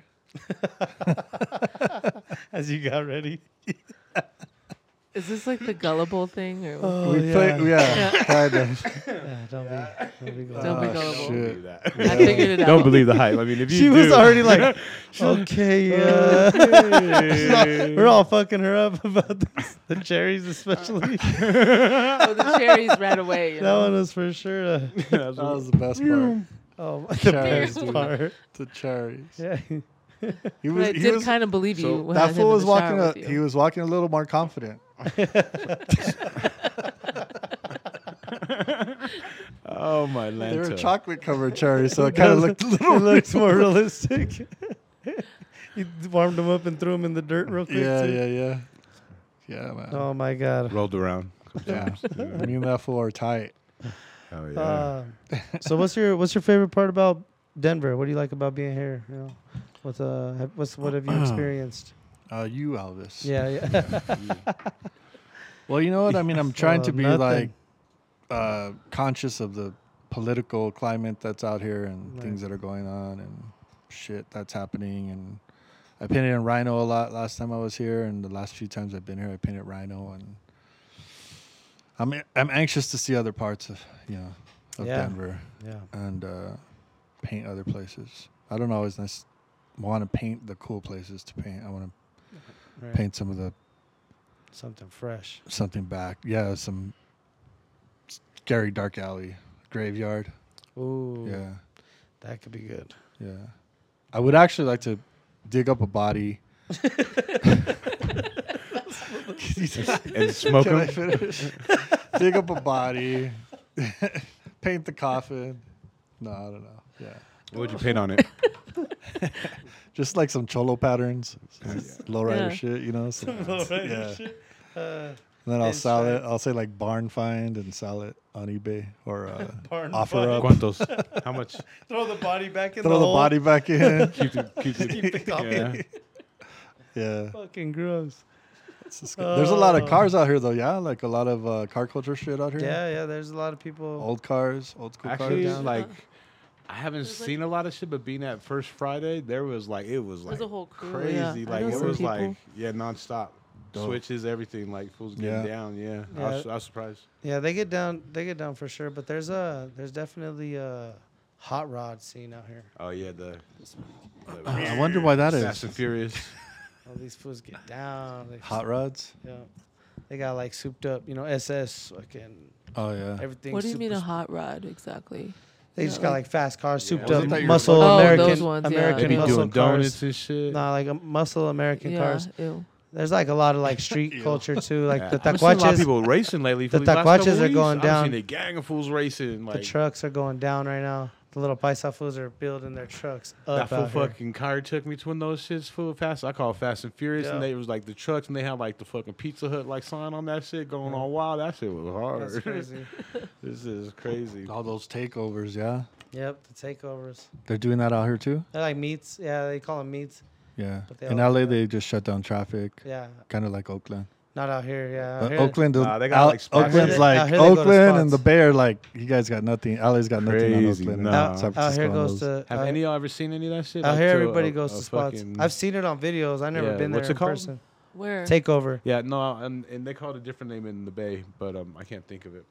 As you got ready. Is this like the gullible thing or? Oh, We played, kind of. Yeah, don't be Don't be Oh, gullible. shit. I figured it out. Don't believe the hype. I mean, if you She do, was already like, okay, we're all fucking her up about this. The cherries, especially. Oh, the cherries right away. You That know? one was for sure. That was the best part. Oh, the Cherries, best dude. part. The cherries. Yeah. He But was. I He did was. kind of believe you. when I That had fool him was in the shower walking. with you. He was walking a little more confident. Oh, my They were Lanta. chocolate covered cherries, so it kind of looked a little. It looks more realistic. He warmed them up and threw them in the dirt real quick. Yeah, too. yeah, man. Oh my god. Rolled around. Yeah, me and that fool are tight. Oh, yeah. So what's your favorite part about Denver? What do you like about being here? You know, what have you experienced? You, Elvis. Yeah, yeah. Well, you know what? I mean, I'm trying to be nothing. like conscious of the political climate that's out here and Right. things that are going on and shit that's happening. And I painted in Rhino a lot last time I was here, and the last few times I've been here, I painted Rhino, and I'm anxious to see other parts of Yeah. Denver Yeah. and paint other places. I don't always want to paint the cool places to paint. I want to Right. paint some of the Something fresh. something back. Yeah, some scary dark alley, graveyard. Ooh. Yeah, That could be good. yeah. I would actually like to dig up a body. And smoke Can I them. finish? Dig up a body, paint the coffin. No, I don't know. Yeah, What would you paint on it? just like some cholo patterns, lowrider Yeah. shit, some yeah. shit. And then I'll sell it. Pinstripe. I'll say like barn find and sell it on eBay or Barn offer find. up. ¿Cuántos? How much? Throw the body back in Throw the hole. body back in. Keep the coffin. Yeah. Fucking gross. There's a lot of cars out here, though. Yeah, like a lot of car culture shit out here. Yeah, there's a lot of people. Old cars, old school Actually, cars. like, I haven't There's, like- seen a lot of shit, but being at First Friday, it was There's like a whole crew. crazy. Yeah. I Like know it some was people. like nonstop. Dope. Switches, everything. Like fools getting Yeah. down. Yeah, Yeah. I was surprised. Yeah, they get down for sure. But there's definitely a hot rod scene out here. Oh yeah, the I wonder why that Fast is. and Furious. All these fools get down. They Hot rods. Yeah. They got like souped up, SS, fucking Oh yeah. everything. What do you mean a super- hot rod exactly? They Yeah, just got like fast cars, Yeah. souped Was up, it that you were muscle talking- Oh, American, those ones, yeah. American They be muscle doing cars. donuts and shit. Nah, like muscle American Yeah. cars. Ew. There's like a lot of like street Ew. culture too, like the I've seen a lot of taquaches. people racing lately. The for these last couple taquaches are weeks. going down. I've seen a gang of fools racing. Like The trucks are going down right now. The little paisa fools are building their trucks that up fool out here. fucking car took me to one of those shits full fast. I call it Fast and Furious, Yeah. and they was like the trucks, and they had like the fucking Pizza Hut like sign on that shit going on wild. That shit was hard. That's crazy. This is crazy. All those takeovers. Yeah. Yep, the takeovers. They're doing that out here too. They're like meats. Yeah, they call them meats. Yeah. But they In all- LA, they just shut down traffic, Yeah, kind of like Oakland. not out here. Yeah, out here, Oakland, Nah, they got, like, spots. Oakland's Out like here they go to Oakland and spots. the Bay are like you guys got nothing. LA's got nothing on Crazy, Oakland. nah. and San out Francisco here on goes those. to. Have out- any of y'all ever seen any of that shit? Out Like, here, to everybody a- goes a to spots. fucking- I've seen it on videos. I've never Yeah, been there what's in it called? person. Where? Takeover. Yeah, no, and they call it a different name in the Bay, but I can't think of it.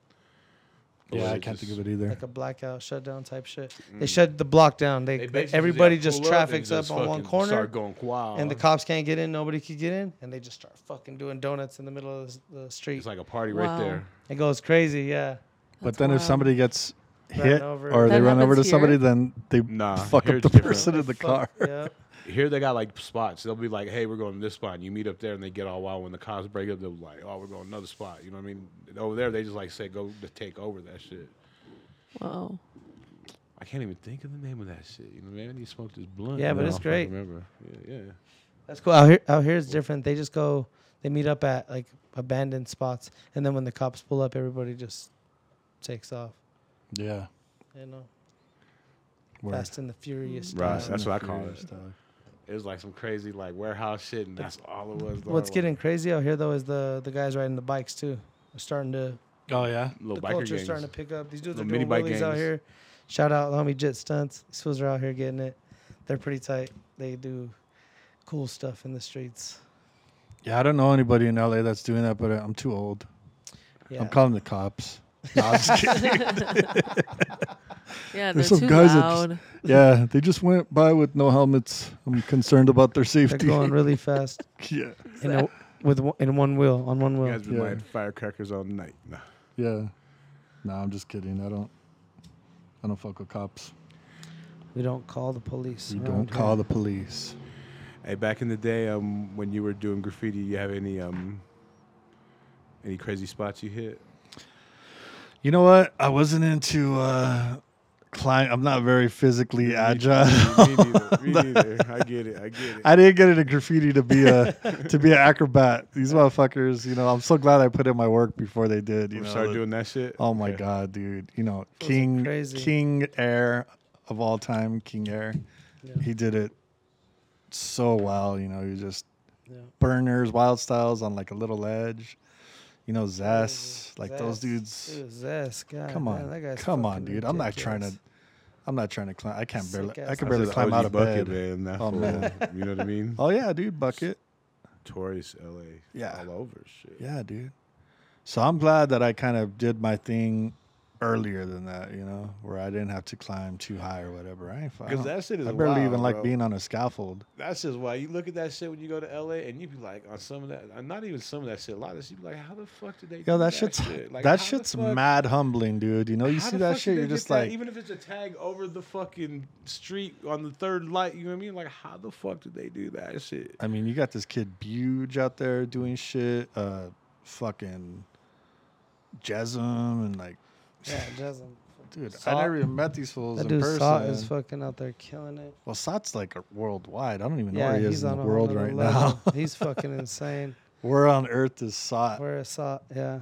Yeah, I can't think of it either. Like a blackout shutdown type shit. They shut the block down. They basically everybody pull just up traffics and up just on one fucking corner, Start going wild. and the cops can't get in. Nobody can get in, and they just start fucking doing donuts in the middle of the street. It's like a party Wow. right there. It goes crazy. Yeah. But That's then if wild. somebody gets Ran hit over. or they That run over to happens somebody, here? then they Nah, fuck here up the it's different. person in the car. Yeah. Here they got like spots. They'll be like, "Hey, we're going to this spot." And you meet up there, and they get all wild. When the cops break up, they'll be like, "Oh, we're going to another spot." You know what I mean? Over there, they just like say, "Go to take over that shit." Wow. I can't even think of the name of that shit. You know, man, you smoked this blunt. Yeah, but Now it's I great. Remember? Yeah. That's cool. Out here it's different. They just go. They meet up at like abandoned spots, and then when the cops pull up, everybody just takes off. Yeah. You know, Word. Fast and the Furious. Right. style. That's what I call Furious it. style. It was like some crazy like warehouse shit, and that's all it was. What's getting crazy out here though is the guys riding the bikes too. They're starting to Oh yeah. little the biker culture's gangs. starting to pick up. These dudes are Little mini doing bike wheelies out gangs. here. Shout out homie Jet Stunts. These fools are out here getting it. They're pretty tight. They do cool stuff in the streets. Yeah, I don't know anybody in LA that's doing that, but I'm too old. Yeah. I'm calling the cops. No, I'm just kidding. Yeah, they're There's some too guys that loud. Yeah, they just went by with no helmets. I'm concerned about their They're safety. going really fast Yeah. in one wheel on one You wheel. guys been Yeah. lighting firecrackers all night. Nah. Yeah. No, I'm just kidding. I don't fuck with cops. We don't call the police. We around don't here. call the police. Hey, back in the day, when you were doing graffiti, you have any crazy spots you hit? You know what? I wasn't into climb. I'm not very physically agile. Me neither. I get it. I didn't get into graffiti to be an acrobat. These motherfuckers, I'm so glad I put in my work before they did. You start doing that shit? Oh my Okay. god, dude! Those are King crazy. King Air of all time, King Air. Yeah. He did it so well. He just Yeah. burners, wild styles on like a little ledge. Zest, like those Zest. dudes. Dude, Zest, God, Come man, on, that guy's come on, fucking dude! I'm not ridiculous. trying to climb. I can't Sick barely. ass. I can That's barely the climb OG out of bucket, bed. man. That Oh, fool. man. You know what I mean? Oh yeah, dude, bucket. Tories, LA. Yeah. All over shit. Yeah, dude. So I'm glad that I kind of did my thing earlier than that, where I didn't have to climb too high or whatever. I ain't fine. Because that shit is I barely wild, even like bro. being on a scaffold. That's just why you look at that shit when you go to LA and you be like on some of that, not even some of that shit. A lot of shit, you be like, how the fuck did they? Yo, do that shit's shit? Like, that how the shit's fuck- mad humbling, dude. You how see the that fuck shit, did you're they just get that? like, even if it's a tag over the fucking street on the third light, you know what I mean? Like, how the fuck did they do that shit? I mean, you got this kid Buge out there doing shit, fucking Jesum and like, Yeah, Jasmine. dude, Sot. I never even met these fools That in dude Sot is person. fucking out there killing it. Well, Sot's like worldwide. I don't even know Yeah, where he is he's in on the a world whole right nother now. level. He's fucking insane. Where on earth is Sot? Where is Sot? Yeah.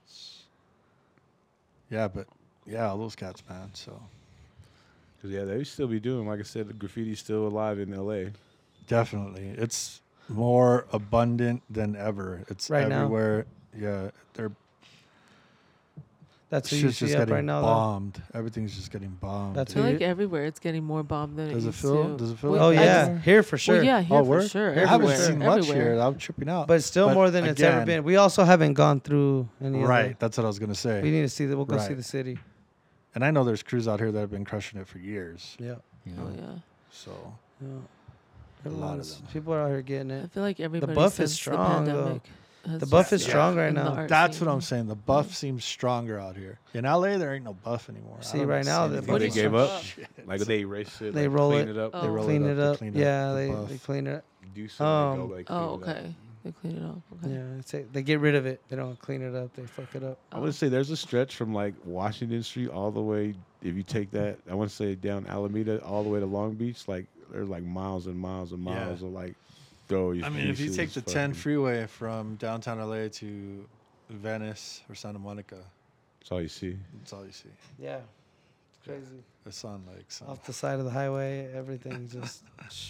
Yeah, but yeah, all those cats, man. So Because, yeah, they still be doing, like I said, the graffiti's still alive in LA. definitely, it's more abundant than ever. It's Right now? everywhere. Yeah, they're That's what you shit's see just up getting right now. Though. bombed. Everything's just getting bombed. That's I feel what like you- everywhere it's getting more bombed than Does it it used feel? to. Does it feel? Well, Oh like I yeah, just- here for sure. Well, yeah, here Oh, for word? sure. I haven't Everywhere. seen much Everywhere. here. I'm tripping out. But still But more than it's ever again- been. We also haven't gone through any of Right, that. that's what I was gonna We say. need to see that. We'll go see Right. the city. And I know there's crews out here that have been crushing it for years. Yeah. You Oh know? yeah. So Yeah. A lot of Everyone's- them. People are out here getting I it. feel like everybody buff is since strong, the though. pandemic has The buff is just strong right in the now. art that's scene. what I'm saying. The buff seems stronger out here. In LA, there ain't no buff anymore. I See, don't right now, see the anything. Think What they is gave some up? Shit. Like, they erase it, They like, roll clean it. it up, Oh. They roll Clean it it up. up. Clean Yeah, the they buff. clean it. do something, Um, go, like, clean Oh, it up. okay. They clean it up. Okay. Yeah, they get rid of it. They don't clean it up. They fuck it up. I would say there's a stretch from like Washington Street all the way. If you take that, I want to say down Alameda all the way to Long Beach, like there's like miles and miles and miles of like throw. I mean, if you take the 10 freeway from downtown LA to Venice or Santa Monica, that's all you see. that's all you see. Yeah, it's crazy. The sun lakes. Off the side of the highway, everything just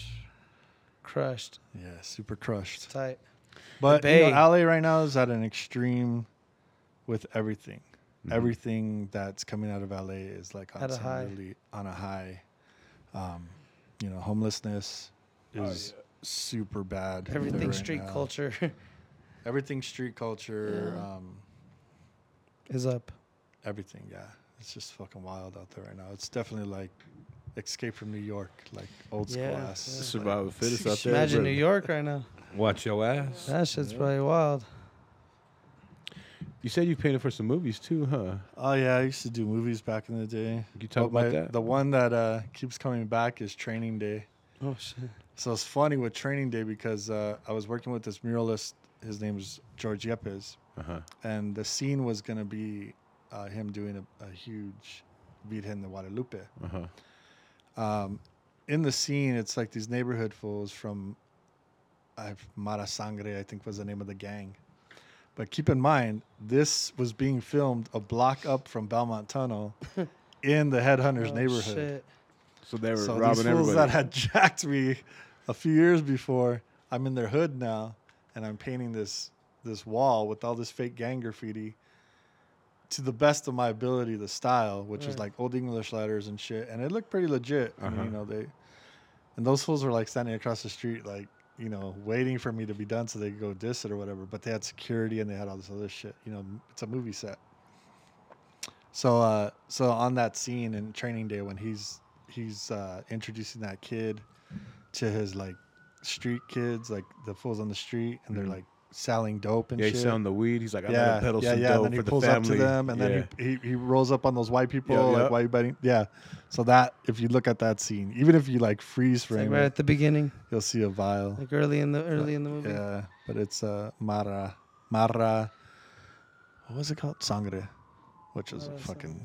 crushed. Yeah, super crushed. Tight. But Bay. LA right now is at an extreme with everything. Mhm. Everything that's coming out of LA is like on At a some high. really on a high. Homelessness is super bad. there Everything right street now. culture Everything street culture. Yeah. is up. Everything. Yeah, it's just fucking wild out there right now. It's definitely like Escape from New York, like old school Yeah, ass. yeah. Survival of the fittest out there. Imagine brother. New York right now. Watch your ass. That shit's probably wild. You said you painted for some movies too, huh? Oh yeah, I used to do movies back in the day. You talk But about that. The one that keeps coming back is Training Day. Oh shit. So it's funny with Training Day because I was working with this muralist. His name is George Yepes. And the scene was going to be him doing a huge Virgen de Guadalupe. In the scene, it's like these neighborhood fools from Mara Sangre, I think was the name of the gang. But keep in mind, this was being filmed a block up from Belmont Tunnel in the Headhunters neighborhood. Shit. So they were So robbing these fools everybody. that had jacked me a few years before, I'm in their hood now, and I'm painting this wall with all this fake gang graffiti to the best of my ability, the style, which is like old English letters and shit, and it looked pretty legit. I mean, and those fools were like standing across the street, like, waiting for me to be done so they could go diss it or whatever. But they had security and they had all this other shit. It's a movie set. So on that scene in Training Day when he's introducing that kid to his like street kids, like the fools on the street, and they're like selling dope and shit. He's selling the weed. He's like, I'm gonna peddle some and dope then he for the pulls family. up to them, and then he rolls up on those white people, like, why you betting? Yeah. So that, if you look at that scene, even if you like freeze It's like frame right it, at the beginning, you'll see a vial. like early in the movie. Yeah, but it's Mara. What was it called? Sangre, which is a fucking.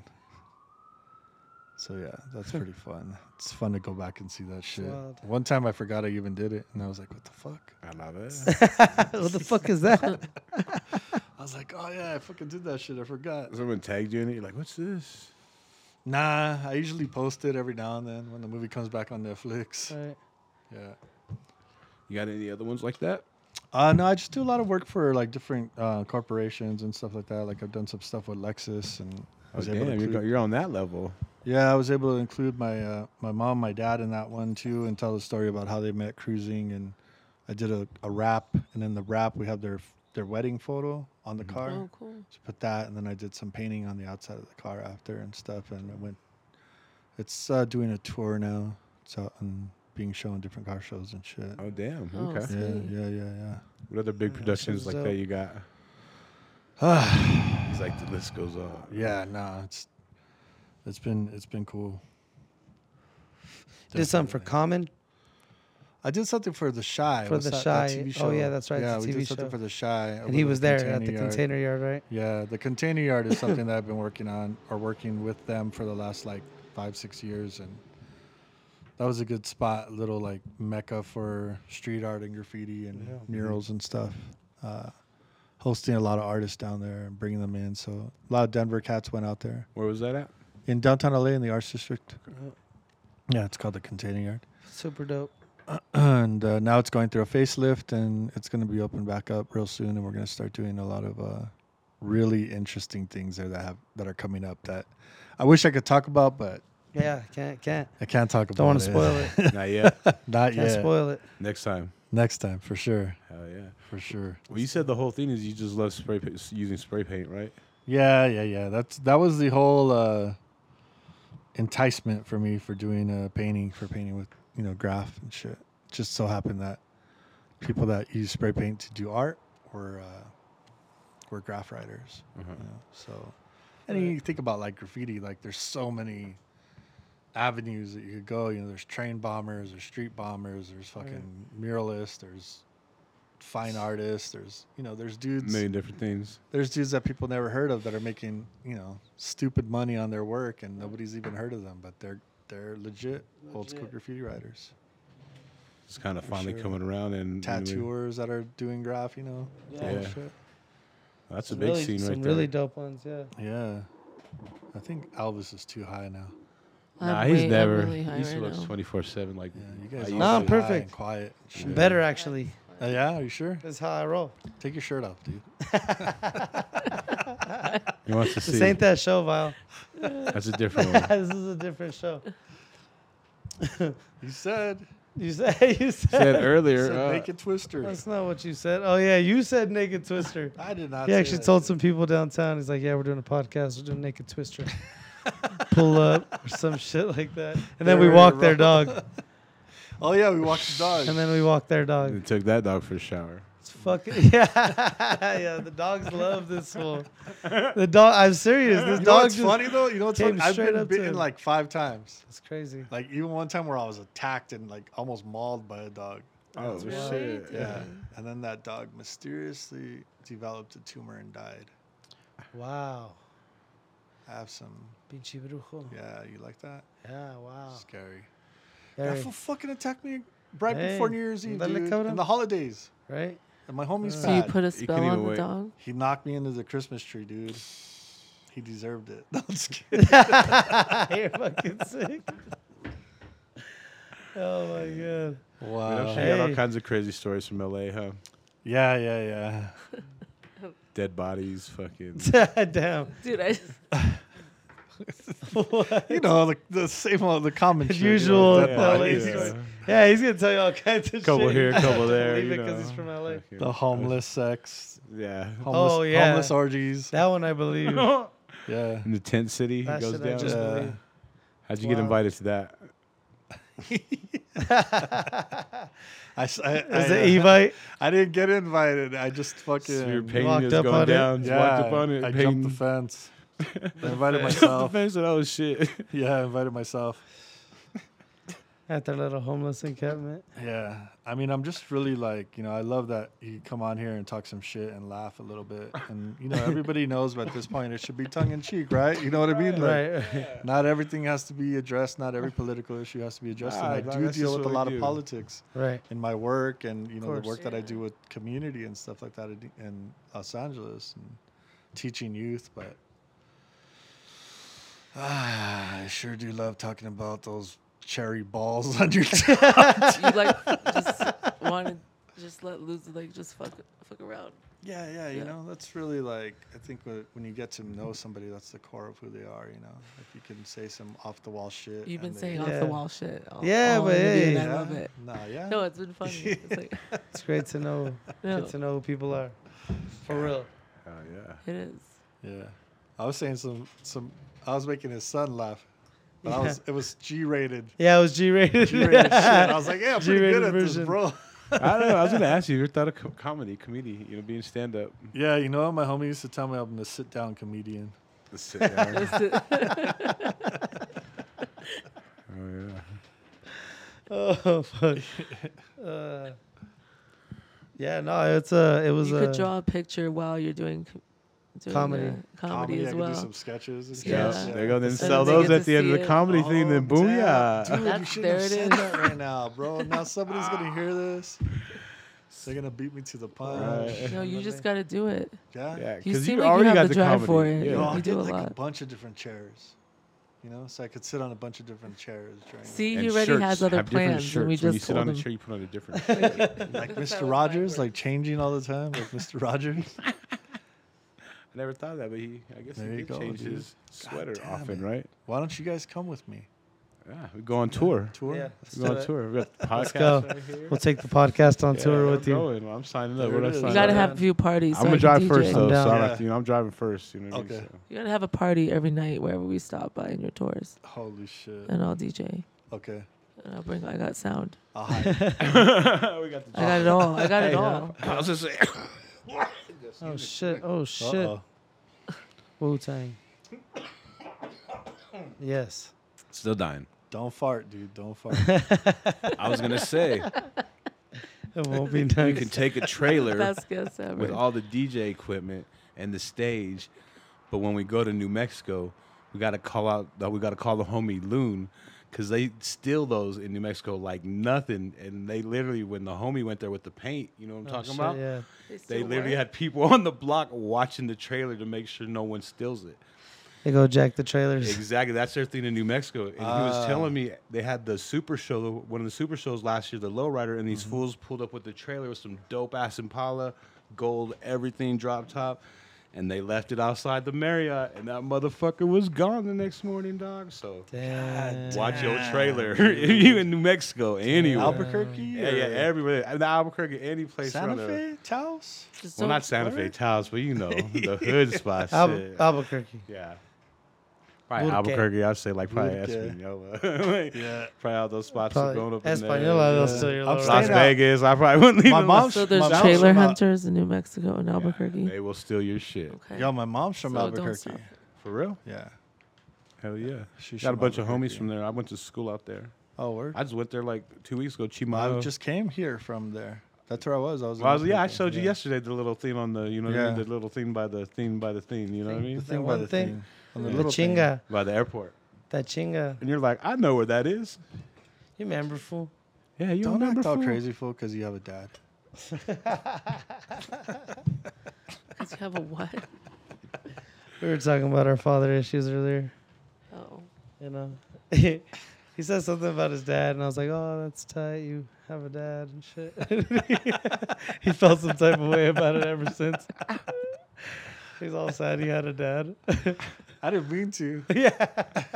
So yeah, that's pretty fun. It's fun to go back and see that shit. wild. One time I forgot I even did it, and I was like, "What the fuck?" I love it. What the fuck is that? I was like, "Oh yeah, I fucking did that shit. I forgot." Someone tagged you in it. You're like, what's this? Nah, I usually post it every now and then when the movie comes back on Netflix. Right. Yeah. You got any other ones like that? No, I just do a lot of work for like different corporations and stuff like that. Like I've done some stuff with Lexus, and I was able to include, You're on that level. yeah, I was able to include my my mom, my dad in that one too, and tell the story about how they met cruising. And I did a wrap, and in the wrap we have their wedding photo on the car. Oh, cool. So put that, and then I did some painting on the outside of the car after and stuff. And I went. It's doing a tour now. It's out and being shown different car shows and shit. Oh, damn. Oh, Okay. sick. Yeah. What other big productions like dope. that you got? It's like the list goes on. Yeah, nah, it's been cool. Did something for Definitely. Common. I did something for The Shy. For What's The that Shy. TV Oh, show? yeah, that's right, Yeah, the we TV did something show. for The Shy. And he was there at the container yard, right? Yeah, the container yard is something that I've been working with them for the last like 5-6 years, and that was a good spot, little like mecca for street art and graffiti and murals and stuff. Hosting a lot of artists down there and bringing them in. So a lot of Denver cats went out there Where was that at? in downtown LA in the Arts District. Yeah, it's called the Container Yard. Super dope. And now it's going through a facelift, and it's going to be open back up real soon, and we're going to start doing a lot of really interesting things there that are coming up that I wish I could talk about, but Yeah, can't. I can't talk about it. Don't want to spoil it. Not yet. Not Can't yet. spoil it. Next time. Next time, for sure. Hell yeah. For sure. Well, you said the whole thing is you just love using spray paint, right? Yeah. That was the whole enticement for me for doing painting with, graph and shit. Just so happened that people that use spray paint to do art were graph writers. So, and you think about like graffiti, like there's so many avenues that you could go. There's train bombers, there's street bombers, there's fucking muralists, there's fine artists, there's dudes. A million different things. There's dudes that people never heard of that are making, stupid money on their work, and nobody's even heard of them, but they're legit old school graffiti writers. It's kind of For finally sure. coming around, and Tattooers that are doing graph, Yeah. shit. That's a Some big really, scene right some there. really dope ones, yeah. Yeah. I think Elvis is too high now. Nah, I'm he's way- I'm never. really high He still right looks now. 24/7. Like, Yeah, you guys I are used No, to. I'm high perfect. and quiet. and shit. Better, actually. Yeah, are you sure? That's how I roll. Take your shirt off, dude. He wants to This see. ain't that show, Val. That's a different one. This is a different show. You said You said Said earlier. Naked Twister. That's not what you said. Oh yeah, you said Naked Twister. I did not. He say actually that told shit. some people downtown. He's like, "Yeah, we're doing a podcast. We're doing Naked Twister. Pull up or some shit like that." And then we They're walked their wrong. dog. Oh yeah, we walked the dog. And then we walked their dog. and took that dog for a shower. It's Fucking yeah. The dogs love this fool. The dog. I'm serious. This You know dog what's just funny though? You know what's came funny? I've straight been up to bitten him. like 5 times. It's crazy. Like even one time where I was attacked and like almost mauled by a dog. Oh Really? shit! Yeah. And then that dog mysteriously developed a tumor and died. Wow. I have some. Pinche brujo. Yeah, you like that? Yeah. Wow. Scary. Very- That fool fucking attacked me right Hey, before New Year's Eve, dale, dude. cabrón. In the holidays. Right. And my homie's So you pad. put a You spell couldn't on even the wait. dog? He knocked me into the Christmas tree, dude. He deserved it. No, I'm just kidding. You're fucking sick. Oh my god. You know, Wow. she got all Hey. kinds of crazy stories from LA, huh? Yeah. Dead bodies, fucking. Dude, Damn. You know, the same old, the common shit. Usual you know, dead LA bodies. story. Yeah, he's gonna tell you all kinds of Couple shit. here, couple there. Believe you it because know. he's from LA. Fucking- The homeless sex. Yeah. Homeless, Oh, yeah. Homeless orgies. That one I believe. Yeah. In the tent city, That it goes shit I down. just Yeah. believe. How'd you get Wow. invited to that? Is it Evite? I didn't get invited. I just fucking So your painting walked is up going on it? down. Just walked up on it. I painting. jumped the fence. I invited Jumped myself. the fence and oh shit. Yeah, I invited myself. At their little homeless encampment. Yeah. I mean, I'm just really like, I love that you come on here and talk some shit and laugh a little bit. And, everybody knows at this point it should be tongue in cheek, right? You know what I mean? Like, Right. not everything has to be addressed. Not every political issue has to be addressed. Ah, And I dog, do that's deal just with a what lot we of do. politics Right. in my work and, the course. work that I Yeah. do with community and stuff like that in Los Angeles and teaching youth. But I sure do love talking about those cherry balls on your tongue. You like just want to just let loose, like just fuck around. Yeah, Yeah. that's really like, I think when you get to know somebody, that's the core of who they are, If you can say some off the wall shit. You've been and saying they- off Yeah. the wall shit. Yeah, all but interview, hey. and I love it. Nah, yeah. No, it's been funny. It's like, It's great to know. no, Get to know who people are. For real. Oh yeah. it is. Yeah. I was saying I was making his son laugh. But Yeah. it was G-rated. Yeah, it was G-rated. G-rated shit. I was like, yeah, I'm pretty G-rated good at this, version. bro. I don't know. I was gonna ask you. You ever thought of comedy? Being stand up. Yeah, my homie used to tell me I'm a sit-down comedian. Sit down. It's the- Oh yeah. Oh fuck. Yeah, no, it was you a could draw a picture while you're doing Comedy. comedy I as could well. do some sketches and Yeah. stuff. There you go. Then So sell they those get at to the end of see the it. comedy thing. Then boom, damn. yeah. Dude, you That's- shouldn't there have it said is. that right now, bro. Now somebody's going to hear this. They're going to beat me to the punch. Right. No, you just got to do it. Yeah? Yeah, You because seem you like you already have got the the drive comedy. for it. Yeah. No, I You did do a like a lot. bunch of different chairs. So I could sit on a bunch of different chairs. During See, And he already shirts. has other Have different plans, and we shirts. When you just sit on told a him. chair, you put on a different. like That's how Mr. mine Rogers, works. like changing all the time, like Mr. Rogers. I never thought of that, but I guess There he you did go, change dude. his sweater damn often, it. right? Why don't you guys come with me? Yeah, we go on tour. Tour? Yeah. We go on tour. We got the podcast go. right here. We'll take the podcast on Yeah, tour I'm with you. going. I'm signing up. There What it I is. sign You got to up? have a few parties. I'm so I gonna can drive DJ. first though, I'm so down. I have to, I'm driving first. You know what I mean? Okay. You got to have a party every night wherever we stop by in your tours, Holy shit. and I'll DJ. Okay. And I got sound. I'll hide. So. We got the. I got it all. I got it Hey, all. I was just saying. Oh shit. Oh shit. Uh-oh. Wu-Tang. Yes. Still dying. Don't fart, dude. Don't fart. I was gonna say It won't be we nice. can take a trailer Best guess ever. with all the DJ equipment and the stage, but when we go to New Mexico, we gotta call the homie Loon, because they steal those in New Mexico like nothing, and they literally, when the homie went there with the paint, you know what I'm Oh, talking shit, about? Yeah. They still literally work? had people on the block watching the trailer to make sure no one steals it. They go jack the trailers. Exactly, that's their thing in New Mexico. And he was Ah. telling me they had the super show, one of the super shows last year, the Lowrider, and these Mm-hmm. fools pulled up with the trailer with some dope ass Impala, gold, everything, drop top, and they left it outside the Marriott, and that motherfucker was gone the next morning, dog. So Damn. watch your trailer if you in New Mexico, anywhere. Albuquerque? Yeah, or yeah, everywhere. The Albuquerque, any place Santa around there. Fe? Taos? Just Well, don't- not Santa Fe Word? Towels, but you know, the hood spots. shit. Albuquerque. Yeah. Probably Burke. Albuquerque. I'd say like probably Burke. Espanola. Like, Yeah. probably all those spots Probably going up in there. Española, they'll Yeah. steal your I'm little staying Las out- Vegas. I probably wouldn't leave My them. mom's So there's my mom's trailer from Al- hunters in New Mexico and Albuquerque. They will steal your shit. Okay. Yo, my mom's from So don't Albuquerque. stop. For real? Yeah. Hell yeah. She's Got a from bunch of Albuquerque. homies from there. I went to school out there. Oh, word. I just went there like 2 weeks ago. I Chimayo. just came here from there. That's where I was. I was. in I Albuquerque. showed you yesterday the little thing on the, you know, what I mean? Yeah. the little thing by the thing by the thing. You know what I mean? The thing That by one the thing? thing. On the Yeah. The little thing. chinga. By the airport. That chinga. And you're like, I know where that is. You remember, fool? Yeah, you Don't remember? act all fool? crazy, fool, because you have a dad. Because you have a what? We were talking about our father issues earlier. Oh. You know, he said something about his dad, and I was like, "Oh, that's tight. You have a dad and shit." He felt some type of way about it ever since. He's all sad he had a dad. I didn't mean to. Yeah,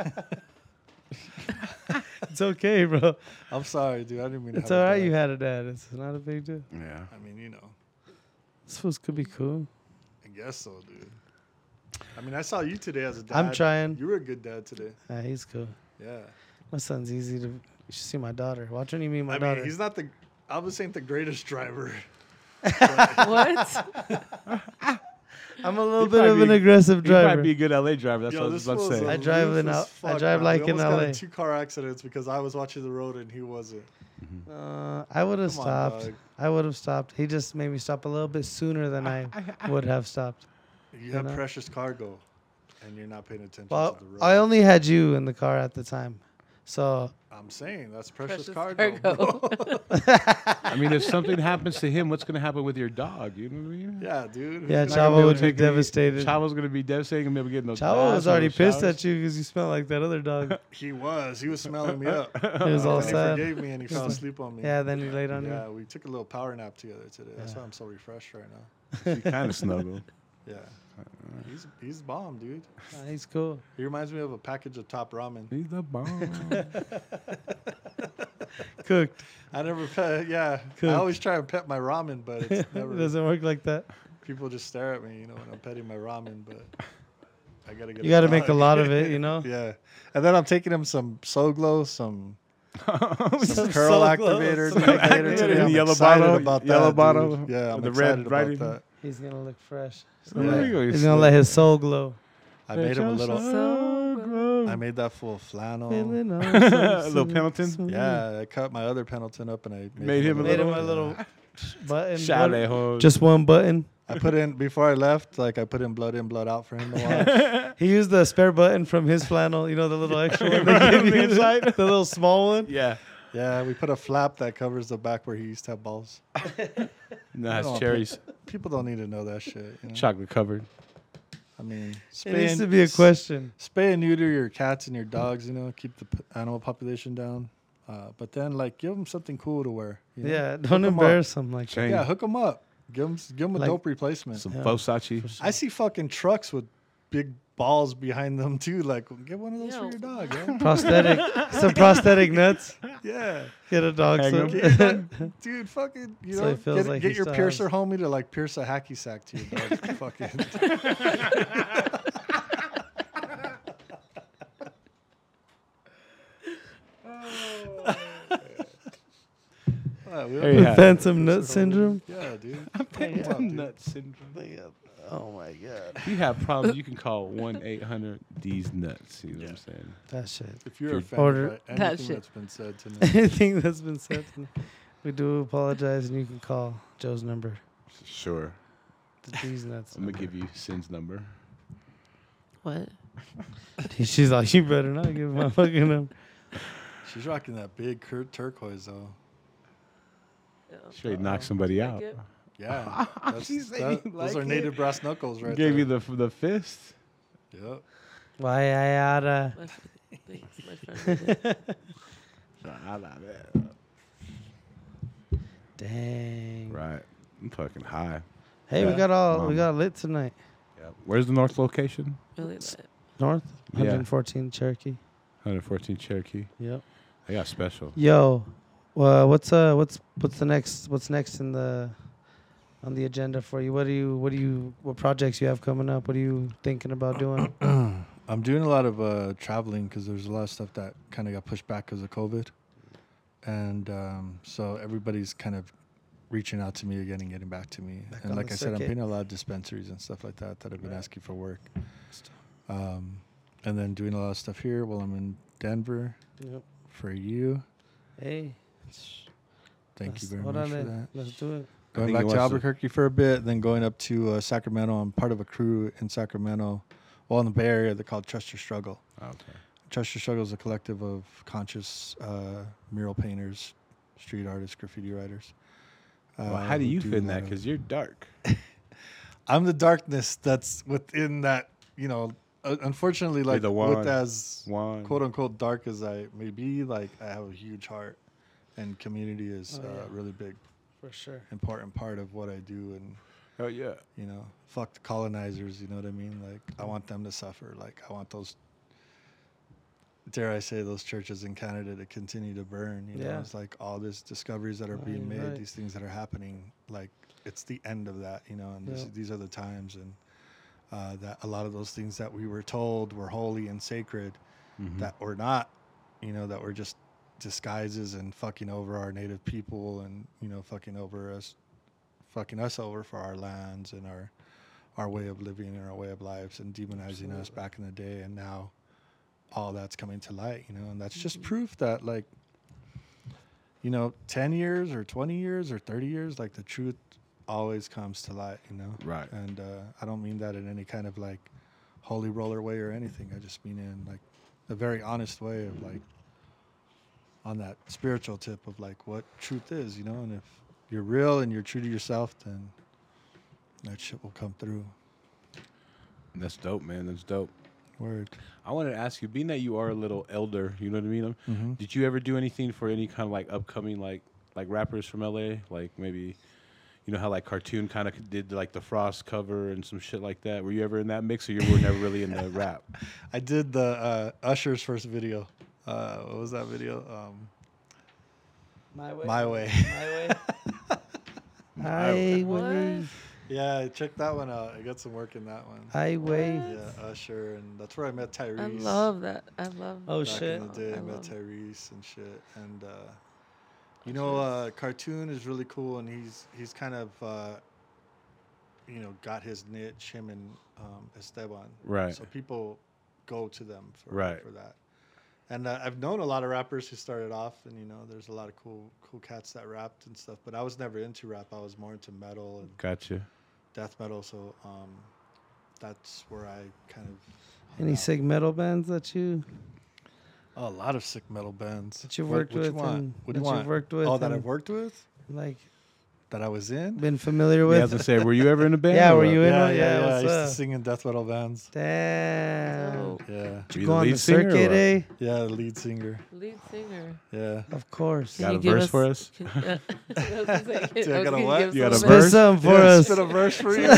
it's okay, bro. I'm sorry, dude. I didn't mean to. It's have all a right. dad. You had a dad. It's not a big deal. Yeah. I mean, you know. This fools could be cool. I guess so, dude. I mean, I saw you today as a dad. I'm trying. You were a good dad today. He's cool. Yeah. My son's easy to. You should see my daughter. Watch when you meet my I daughter. mean, he's not the. I was saying the greatest driver. What? I'm a little He'd bit of probably an be- aggressive He'd driver. probably be a good LA driver. That's Yo, what I was this about to fool's say. a I drive ruthless in L- I fuck, drive man. like We in almost got LA. in 2 car accidents because I was watching the road and he wasn't. I would have Come on, stopped. dog. I would have stopped. He just made me stop a little bit sooner than I would have stopped. You have know? precious cargo, and you're not paying attention Well, to the road. I only had you in the car at the time, so I'm saying that's precious, Precious cargo. cargo. bro. I mean, if something happens to him, what's going to happen with your dog? You know what I mean? Yeah, dude. yeah, Who's Not gonna Chavo able would to be take any- devastated. Chavo's going to be devastated. Gonna be able to get no. Chavo was baths, no already pissed showers. at you because you smelled like that other dog. He was. He was smelling me up. He was all And he sad. forgave me and he fell asleep on me. Yeah, then he laid on Yeah, you. we took a little power nap together today. That's Yeah. why I'm so refreshed right now. She kind of snuggled. Yeah. He's bomb, dude. He's cool. He reminds me of a package of Top Ramen. He's the bomb. Cooked. I never pet. Yeah, Cool. I always try and pet my ramen, but it's It never. doesn't work like that. People just stare at me, you know, when I'm petting my ramen. But I gotta get. You got to make a lot of it, you know. Yeah, and then I'm taking him some So Glow, some Some curl So Glow, activator some later activator. today. I'm Yellow excited bottle, about yellow that, bottle dude. Yeah, I'm with the red excited about writing. that. He's gonna look fresh. He's Yeah, gonna, there you go. he's gonna let his soul glow. I made him a little. So I made that full flannel. Feeling A awesome, little sweet, Pendleton? sweet. Yeah, I cut my other Pendleton up and I Made him a Made him little- a little button. Chalet one- hose. just one button. I put in before I left, like I put in, blood out for him to watch. He used the spare button from his flannel. You know the little extra one they give you inside, the little small one. Yeah. Yeah, we put a flap that covers the back where he used to have balls. No, it's Oh, cherries. People don't need to know that shit. You know? Chocolate covered. I mean, It needs to be a question. Spay and neuter your cats and your dogs. You know, keep the animal population down. But then, like, give them something cool to wear. You know? Yeah, Hook don't 'em up. embarrass them like that. Chain. Yeah, hook them up. Give them a Like- dope replacement. Some Yeah. Versace. I see fucking trucks with big balls behind them too. Like, get one of those for Yo. your dog, yo. Prosthetic, some prosthetic nuts. Yeah, Get a dog Hang some. 'em. Get that- dude. Fucking, you So know, it feels like get he your still piercer homie to like pierce a hacky sack to your dog. Fucking. There you have it. Phantom nut syndrome. Yeah, dude. Yeah. Come on, dude. Nut syndrome. Oh my god, If you have problems, you can call 1-800 these nuts. You know what I'm saying? that shit. If you're Dude. offended Order- by That anything shit. that's been said tonight, Anything that's been said, we do apologize, and you can call Joe's number. Sure. These nuts. I'm gonna give you Sin's number. what? She's like, you better not give my fucking number. she's rocking that big turquoise though. Should knock somebody out. Yeah, that's, She said that, you those like are native brass knuckles right Gave there. you the fist. Yep. Why I oughta. Thanks, my friend. I like that. Dang. Right. I'm fucking high. Hey, we Yeah. got Mama. lit tonight. Yeah. Where's the north location? Really lit. North, Yeah. 114 Cherokee. 114 Cherokee. Yep. They got special. Yo, what's the next in the on the agenda for you? What projects you have coming up? What are you thinking about doing? I'm doing a lot of traveling because there's a lot of stuff that kind of got pushed back because of COVID, and so everybody's kind of reaching out to me again and getting back to me. Back And on like the I said, I'm circuit. painting a lot of dispensaries and stuff like that have been Right. asking for work. And then doing a lot of stuff here while I'm in Denver Yep. for you. Hey. Thank you very Hold much on for there. that. Let's do it. Going think back he to wants to- Albuquerque for a bit, then going up to Sacramento. I'm part of a crew in Sacramento, well, in the Bay Area. They're called Trust Your Struggle. Okay. Trust Your Struggle is a collective of conscious mural painters, street artists, graffiti writers. Well, how do who you a fit in lot that? of- Because you're dark. I'm the darkness that's within that, unfortunately, like the with wand. as One. quote unquote dark as I may be, like I have a huge heart, and community is Oh, yeah. a really big, For sure. important part of what I do. And Oh yeah. fuck the colonizers, you know what I mean? Like, I want them to suffer. Like, I want those, dare I say, those churches in Canada to continue to burn. Yeah. It's like all these discoveries that are being Right, made, right. these things that are happening. Like, it's the end of that, and Yeah. these are the times. And that a lot of those things that we were told were holy and sacred, Mhm. that were not, that were just disguises and fucking over our native people, and fucking us over for our lands and our way of living and our way of lives, and demonizing us back in the day. And now all that's coming to light, and that's just proof that, like, 10 years or 20 years or 30 years, like, the truth always comes to light, Right. And I don't mean that in any kind of like holy roller way or anything. I just mean in like a very honest way of like on that spiritual tip of like what truth is, and if you're real and you're true to yourself, then that shit will come through. That's dope, man. That's dope. Word. I wanted to ask you, being that you are a little elder, you know what I mean? Mm-hmm. Did you ever do anything for any kind of like upcoming like rappers from LA? Like maybe, how like Cartoon kind of did like the Frost cover and some shit like that. Were you ever in that mix, or you were never really in the rap? I did the Usher's first video. What was that video? My way. My Way. Highway. What? Yeah, check that one out. I got some work in that one. Highway. Yeah, Usher, and that's where I met Tyrese. I love that. I love. Oh, Back shit. in the day, I met love- Tyrese and shit. And Cartoon is really cool, and he's kind of got his niche. Him and Esteban. Right. So people go to them for Right. that. And I've known a lot of rappers who started off, and there's a lot of cool cats that rapped and stuff. But I was never into rap. I was more into metal and Gotcha. death metal. So that's where I kind of hung Any out. sick metal bands that you Oh, a lot of sick metal bands. that you've What- worked what you with want? and What that do you you've want? worked with? Oh, that I've and, worked with? like That I was in? been familiar Yeah, I was with? gonna say, were you ever in a band? Yeah, or were what? you in Yeah, one? yeah, yeah. I What's used up? to sing in death metal bands. Damn. Dope. Yeah. Were Did you you the go on lead the singer or circuit, what? eh? Yeah, the lead singer. Lead singer. Yeah. Of course. Got a you give verse for us? I was gonna say, Dude, I was got a gonna what? give You got a some verse? Spit something for Yeah, us. spit a verse for you.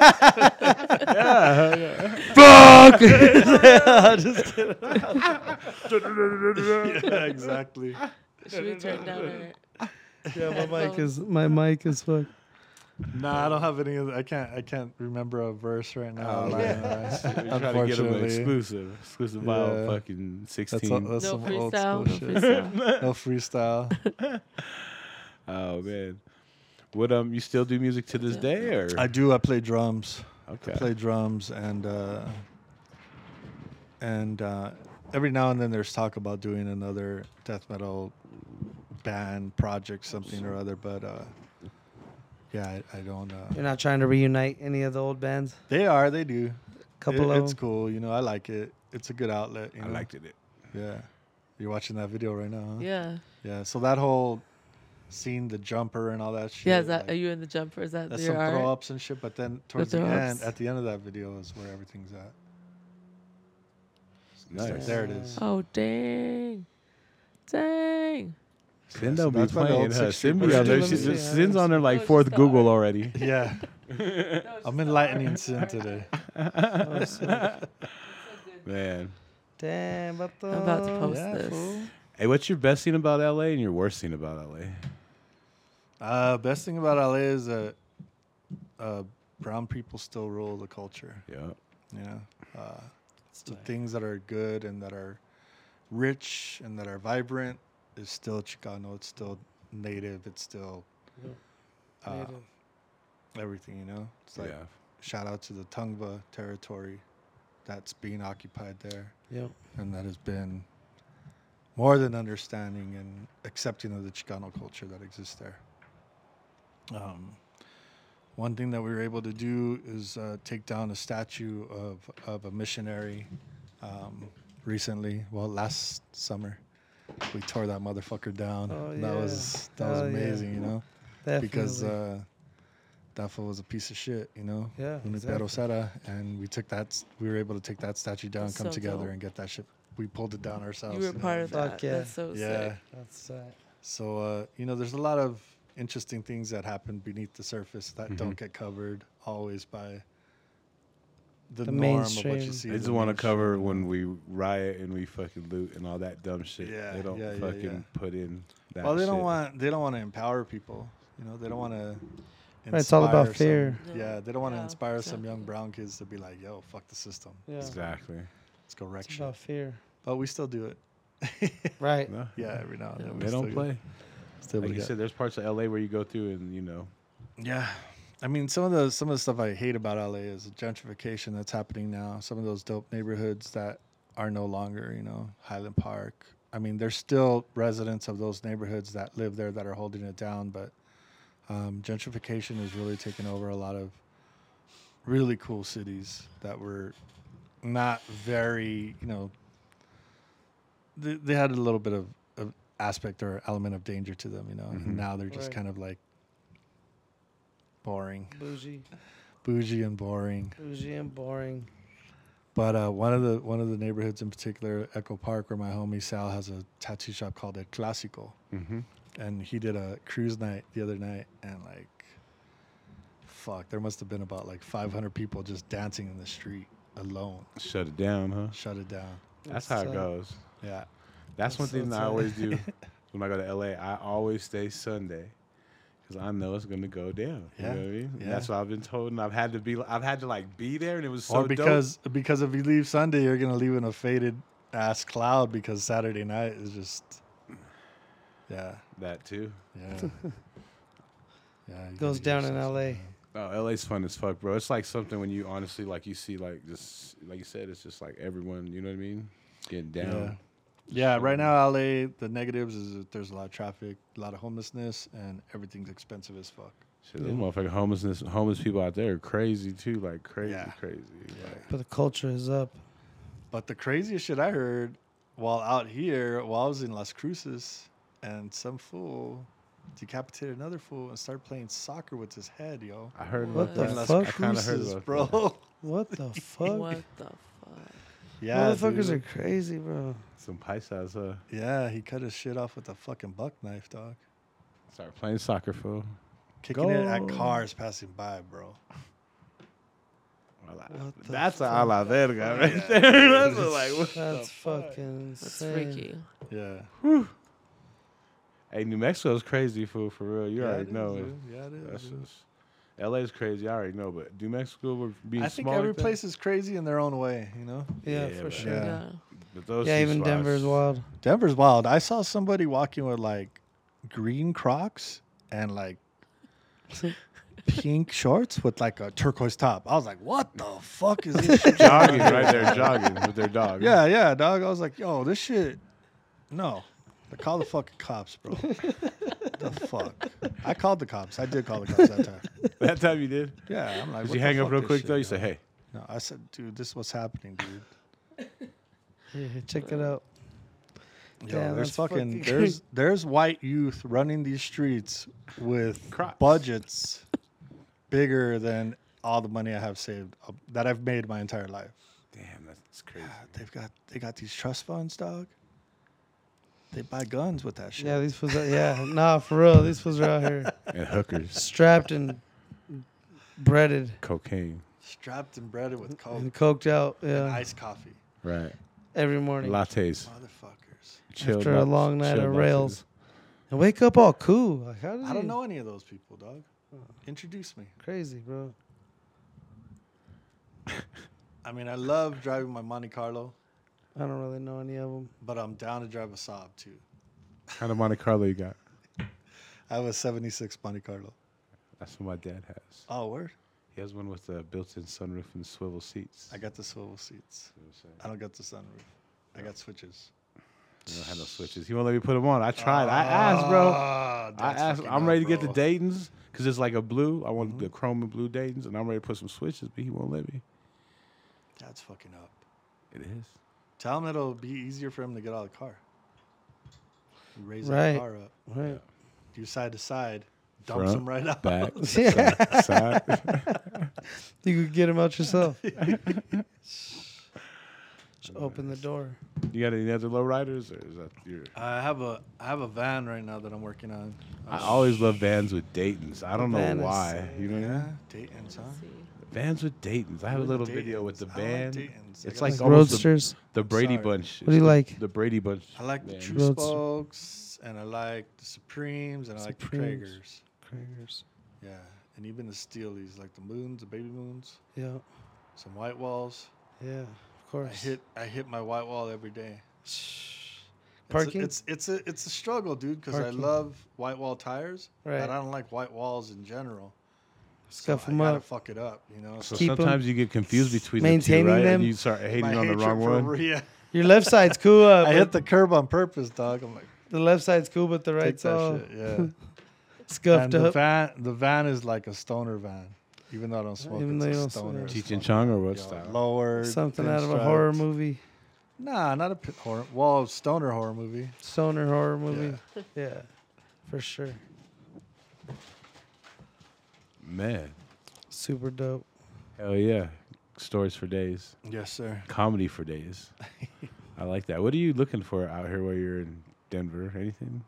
Fuck! Just kidding. Yeah, exactly. Should we turn down our? Yeah, my mic is fucked. Nah, I don't have any of I can't remember a verse right now. Oh, Nah, man. nah. We're trying to get them an Unfortunately. exclusive vibe, Yeah. fucking 16. That's No some old freestyle. school No shit. freestyle. No freestyle. Oh man, what you still do music to this day, or I do. I play drums. okay? I play drums, and every now and then there's talk about doing another death metal band project, something or other. But yeah, I don't. You're not trying to reunite any of the old bands? They do. Couple of It's them. cool. I like it. It's a good outlet. I liked it. Yeah. You're watching that video right now, huh? Yeah. Yeah. So that whole scene, the jumper and all that shit. Yeah. Is that? like, Are you in the jumper? Is that that's your some art? throw ups and shit. But then towards the throw-ups. end, at the end of that video, is where everything's at. Nice. There it is. Oh dang! Dang! Sin so don't be that's my playing. old Huh? 6 Sin Street be on there. Let me see. Sin's on there like No, fourth just the Google art. already. Yeah. I'm enlightening sin today. Oh, sick. Man, Damn, but I'm about to post Yeah, this. fool. hey, what's your best thing about LA and your worst thing about LA? Best thing about LA is that brown people still rule the culture. Yeah, You know, the things that are good and that are rich and that are vibrant is still Chicano. It's still native. It's still Native. everything, you know? It's like, shout out to the Tungva territory that's being occupied there. Yep. And that has been more than understanding and accepting of the Chicano culture that exists there. One thing that we were able to do is take down a statue of a missionary recently. Well, last summer, we tore that motherfucker down. Oh, That yeah. was Hell amazing, yeah. you know, Definitely. because that fool was a piece of shit, you know. Yeah, Junipero exactly. Serra, and we were able to take that statue down, That's come so together, dope. and get that shit. We pulled it down ourselves. You were know? part of Fuck that. yeah. That's so Yeah. sick. That's sad. So, you know, there's a lot of interesting things that happen beneath the surface that Mm-hmm. don't get covered always by the The norm of what mainstream. you see. They in just the want to mainstream, cover you know? when we riot and we fucking loot and all that dumb shit. Yeah, They don't yeah, yeah, fucking yeah. put in that Well, they shit. don't want to empower people. You know, they don't want to. Right, it's all about fear. Yeah, they don't want to Yeah, inspire some young exactly. brown kids to be like, "Yo, fuck the system. Yeah. Exactly. Let's go wreck It's shit." about fear. But we still do it. Right. No, Yeah, every now and then. we they still don't play. Still Like we you got- said, there's parts of LA where you go through and you know. Yeah. I mean, some of the stuff I hate about LA is the gentrification that's happening now. Some of those dope neighborhoods that are no longer, you know, Highland Park. I mean, there's still residents of those neighborhoods that live there that are holding it down, but gentrification is really taking over a lot of really cool cities that were not very, you know, they had a little bit of aspect or element of danger to them, you know, Mhm. and now they're just Right. kind of like boring, Bougie. bougie and boring. Bougie and boring. But one of the neighborhoods in particular, Echo Park, where my homie Sal has a tattoo shop called El Clásico, Mm-hmm. and he did a cruise night the other night, and like, fuck, there must have been about like 500 people just dancing in the street alone. Shut it down, huh? Shut it down. That's how it sad. goes. Yeah. That's one That's thing so that I sad. always do when I go to LA. I always stay Sunday because I know it's gonna go down. Yeah, You know what I mean? And yeah. that's what I've been told, and I've had to like be there, and it was so Or dope. because if you leave Sunday, you're gonna leave in a faded ass cloud because Saturday night is just, yeah, that too. yeah, yeah. you Goes gotta down give in yourself LA. some time. Oh, LA's fun as fuck, bro. It's like something when you honestly like you see like just like you said, it's just like everyone. You know what I mean? Getting down. Yeah, right now LA, the negatives is that there's a lot of traffic, a lot of homelessness, and everything's expensive as fuck. Shit, those motherfucking homeless people out there are crazy too, like crazy, Yeah. crazy. Like, But the culture is up. But the craziest shit I heard while out here, while I was in Las Cruces, and some fool decapitated another fool and started playing soccer with his head, yo. I heard What about the that. In Las fuck? I kind of heard Cruces, about bro. that. What the fuck? What the fuck? Yeah, Motherfuckers dude. are crazy, bro. Some paisas, Yeah, he cut his shit off with a fucking buck knife, dog. Start playing soccer, fool. Kicking it at Go. cars passing by, bro. What the That's a fuck? la verga right Yeah. there. That's a, like, what That's the fuck? fucking That's insane. freaky. Yeah. Hey, New Mexico's crazy, fool, for real. You Yeah, already it know is, it. dude. Yeah, it is. That's dude. just LA's crazy. I already know, but New Mexico, we're being I think small every like that. place is crazy in their own way, you know? Yeah, Yeah, for but- sure. Yeah. Yeah. But those Yeah, two even spots- Denver's wild. Denver's wild. I saw somebody walking with like green Crocs and like pink shorts with like a turquoise top. I was like, what the fuck is this shit? jogging right there, jogging with their dog. Yeah, dog. I was like, yo, this shit. No. Call the fucking cops, bro. The fuck? I called the cops. I did call the cops that time. That time you did. Yeah, I'm like, Did what you the hang up fuck real this quick shit, though? You yo? say, hey. No, I said, dude, this is what's happening, dude. Yeah, check it out. Yo, Damn, there's that's fucking fucking there's white youth running these streets with Crocs. budgets bigger than all the money I have saved that I've made my entire life. Damn, that's crazy. They got these trust funds, dog. They buy guns with that shit. Yeah, these fools. Yeah, nah, for real. These fools are out here And hookers, strapped and breaded cocaine, Strapped and breaded with coke and coked out. and Yeah, iced coffee. right? every morning Lattes, Motherfuckers. chilled after a lattes, long night chilled of lattes. rails. And wake up all cool. Like, how did I don't you- know any of those people, dog. Introduce me. Crazy, bro. I mean, I love driving my Monte Carlo, I don't really know any of them. but I'm down to drive a Saab too. What kind of Monte Carlo you got? I have a 76 Monte Carlo. That's what my dad has. Oh, word? He has one with a built-in sunroof and swivel seats. I got the swivel seats. You know what I'm saying? I don't got the sunroof. I got switches. You don't have no switches. He won't let me put them on. I tried. I asked, bro. Ah, I that's asked. fucking I'm up, ready to get the bro. Daytons because it's like a blue. I want the chrome and blue Daytons, and I'm ready to put some switches, but he won't let me. That's fucking up. It is. Tell him it'll be easier for him to get out of the car. You raise Right. that car up. Right. Do side to side. Dumps Front, him right out. Back, Yeah. side. You could get them out yourself. Just open the door. You got any other low riders, or is that your? I have a van right now that I'm working on. I always love vans with Daytons. I don't know van is- why. You know what I Yeah, mean? Dayton's, huh? Let's see. Vans with Daytons. I have a With little video with the Daytons. I like van. Daytons. I It's got like Like almost roadsters. the Brady Sorry. Bunch. What do you It's like? The Brady Bunch. I like the van. True Roadster. Spokes, and I like the Supremes, and I like the Supremes. Kragers. Kragers. Yeah, and even the Steelies, like the Moons, the Baby Moons, Yeah. some White Walls. Yeah. Of I course. hit my white wall every day. Parking? It's a struggle, dude, because I Parking. love white wall tires, Right. but I don't like white walls in general. Scuff so them I gotta up. fuck it up, you know. So Keep 'em- sometimes you get confused between maintaining the two, right? them. And you start hating My on the hatred wrong for one. Yeah, Your left side's cool. I But hit the curb on purpose, dog. I'm like, the left side's cool, but the take right's that all shit. Yeah. scuffed And up. the van is like a stoner van, even though I don't smoke. Even It's though you a don't stoner. smoke. as Cheech and fuck. Chong or what Yo, style? Lower. Something out of a horror pinstripes. movie. Nah, not a horror. Well, stoner horror movie. Stoner horror movie. Yeah. For sure. Man, Super dope. hell yeah. Stories for days. Yes, sir. Comedy for days. I like that. What are you looking for out here while you're in Denver? Anything?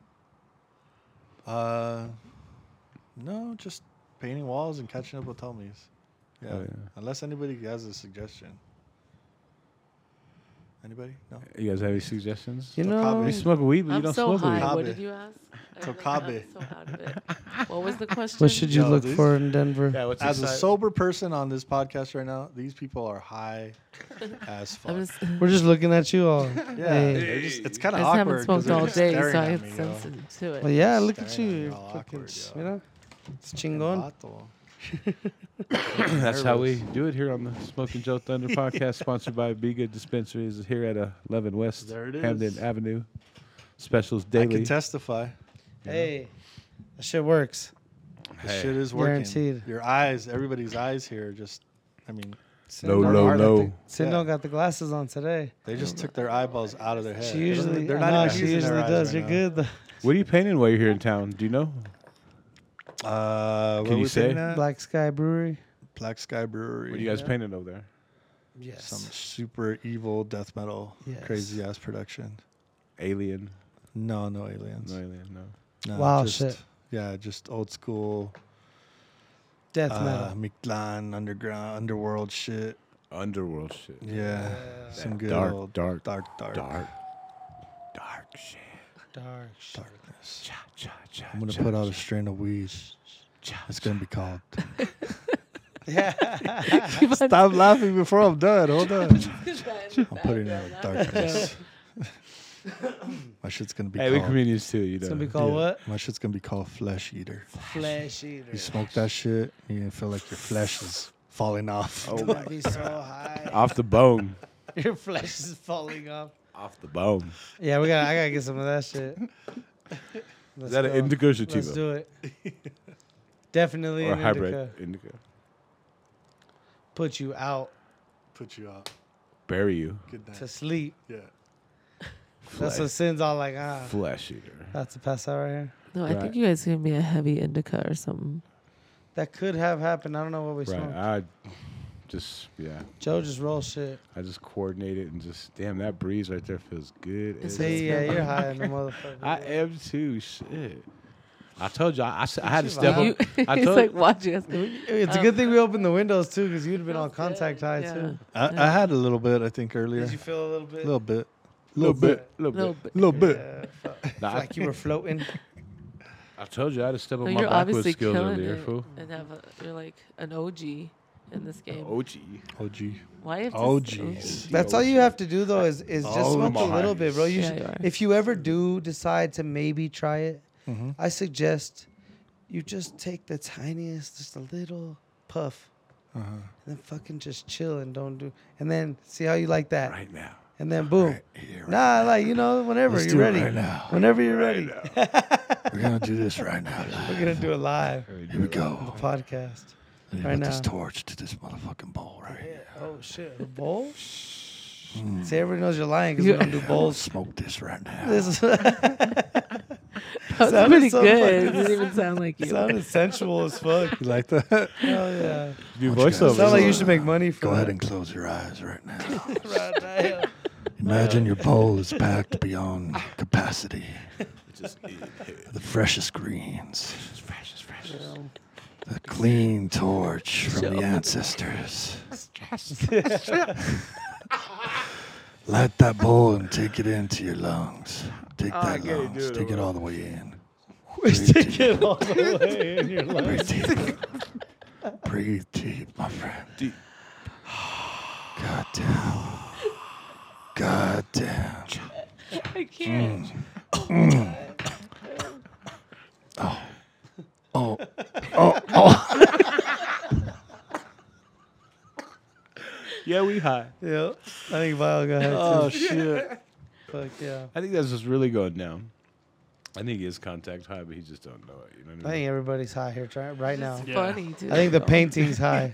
No, just painting walls and catching up with homies. Yeah. Oh, yeah. Unless anybody has a suggestion. Anybody? No. You guys have any suggestions? You So know, Kabe. We smoke weed, but you I'm don't so smoke high. weed. Kabe. What did you ask? So I'm Kabe. so out of it. What was the question? what should you Yo, look these- for in Denver? Yeah, what's As a exciting? sober person on this podcast right now, these people are high as fuck. I'm just, We're just looking at you all. yeah, Hey. they're just- it's kind I of just awkward. haven't smoked all day, so I have me, sensitive to it. Well, yeah, look at Staring you. at me You're all fucking, awkward, yo. you know, it's chingon. That's how we do it here on the Smoking Joe Thunder podcast, sponsored by Be Good Dispensaries here at 11 West There it is. Hamden Avenue. Specials I daily. can testify. Hey, that shit works. This Hey. shit is working. Guaranteed. Your eyes, everybody's eyes here, just, I mean, Low, Sindel low, got the- low. Sindel Yeah. got the glasses on today. they just took their eyeballs out of their head. She usually, they're I not know, even she using usually their eyes does. right You're now. good. Though. What are you painting while you're here in town? Do you know? Where Can you we say? painting at? Black Sky Brewery. Black Sky Brewery. What are you guys Yeah. painting over there? Yes. Some super evil death metal, Yes. crazy ass production. Alien? No aliens. No alien, no. No, Wow, just, shit. Yeah, just old school Death metal. Mictlan underworld shit. Underworld shit. Yeah, Yeah. some good Dark, old dark, dark dark shit. Dark shit. darkness. Cha, cha, cha, I'm gonna cha, put out a cha, strain of weed. cha, It's gonna be called. Yeah. Keep on- Stop laughing before I'm done. Hold on. I'm I'm putting out darkness. My shit's gonna be Hey, we called. comedians too, you It's know. gonna be called what? My shit's gonna be called Flesh Eater. Flesh eater. You smoke that shit, you're gonna feel like your flesh is falling off. Oh Gonna my. be so high. Off the bone. Your flesh is falling off. Off the bone. Yeah, I gotta get some of that shit. Is that an indica or Let's sativa? do it. Definitely Or an hybrid indica. indica. Put you out Put you out. Bury you. Good night. to sleep. Yeah. That's what Sin's all like, Flesh eater. that's a pass out right here. No, I Right. think you guys gave me a heavy indica or something. That could have happened. I don't know what we Right. smoked. I yeah. Joe just roll shit. I just coordinated and just damn that breeze right there feels good. It's as like- See, yeah, you're high in the motherfucker. I am too. Shit. I told you I had to you step vibe. up. You, I he's told like watching us. It's a good thing we opened the windows too, because you'd have been on Feels contact good, high yeah. too. I had a little bit, I think, earlier. Did you feel a little bit? little bit. little bit. Little bit. Little bit. Yeah, felt Nah, like you were floating. I told you I had to step up No, my you're backwoods obviously skills killing earlier, it, fool. and you're like an OG in this game. OG. Why have to Oh, s- jeez. That's all you have to do though is just Oh, smoke a little my. bit, bro. You Yeah, should, you are. if you ever do decide to maybe try it, Mm-hmm. I suggest you just take the tiniest, just a little puff, Uh-huh. and then fucking just chill and don't do, and then see how you like that, Right now. and then boom. Here, Nah, like whenever Let's you're do it ready. right now. Whenever you're ready, We're gonna do this right now. we're gonna do it live Here we go. on the podcast. Let me Right put this now. torch to this motherfucking bowl right here. Oh shit, a bowl? Mm. See, everybody knows you're lying because we don't do We'll bowls. smoke this right now. This is That was Sounded pretty so good. It fucking- didn't even sound like you. sounded sensual as fuck. You like that? Hell yeah. Do What you voiceover. Sound like you should make money for Go that. ahead and close your eyes right now. Right now. Imagine your bowl is packed beyond capacity. The freshest greens. The clean torch from the ancestors. Light that bowl and take it into your lungs. Take I that get it, lungs. dude. Take it all the way in. Stick it all the way in your life. Breathe deep. Breathe deep, my friend. Deep. God damn. God damn. I can't. Oh. Yeah, we high. Yep. I think Vile got high Oh, too. shit. Fuck yeah. I think that's just really going down. I think he is contact high, but he just don't know it. You know I what I think mean? everybody's high here right now. It's funny too. I think the though. painting's high.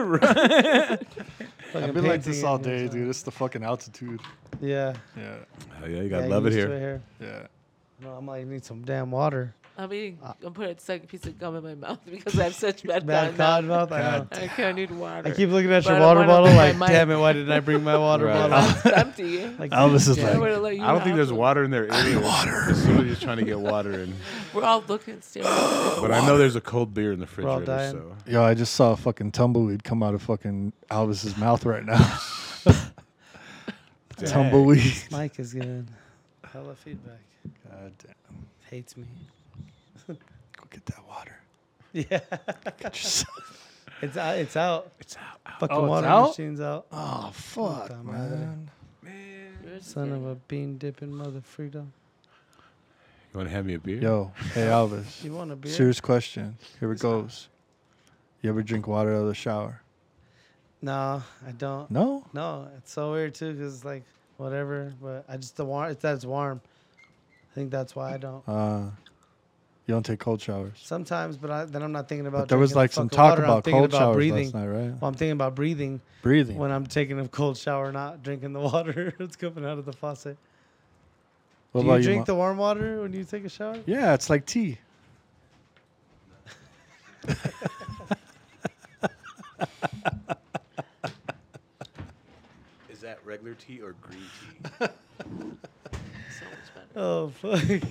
I've been like this all day, dude. It's the fucking altitude. Yeah. Yeah. Hell yeah, you gotta Yeah, love it used to here. Yeah. No, I might need some damn water. I'm putting a second piece of gum in my mouth because I have such bad Bad cod mouth. I know. I can't need water. I keep looking at But your I water wanna bottle put like, my damn it, why didn't I bring my water Right. bottle? It's empty. Like, Elvis is yeah. I like, would have let you I don't think have there's one. water in there either. water. Somebody's trying to get water in. We're all looking staring. But I know there's a cold beer in the all refrigerator. dying. So Yo, I just saw a fucking tumbleweed come out of fucking Elvis's mouth right now. Dang. Tumbleweed. Mike is giving hella feedback. God damn. Hates me. Go get that water. Yeah. Get yourself. It's out. It's out. It's out. Fucking Oh, it's water out? machine's out. Oh, fuck, Puta man. Son of a bean dipping mother freedom. You want to have me a beer? Yo, hey, Elvis. You want a beer? Serious question. Here it goes. You ever drink water out of the shower? No, I don't. No? No, it's so weird too, cause it's like whatever. But I just the warm. It's that it's warm. I think that's why I don't. You don't take cold showers. Sometimes, but then I'm not thinking about. But there was drinking like some fucking talk water. I'm about thinking cold showers breathing. last night, right? Well, I'm thinking about breathing Breathing. when I'm taking a cold shower, not drinking the water that's coming out of the faucet. What Do about you you, drink Ma- the warm water when you take a shower? Yeah, it's like tea. Is that regular tea or green tea? So much better. Oh fuck!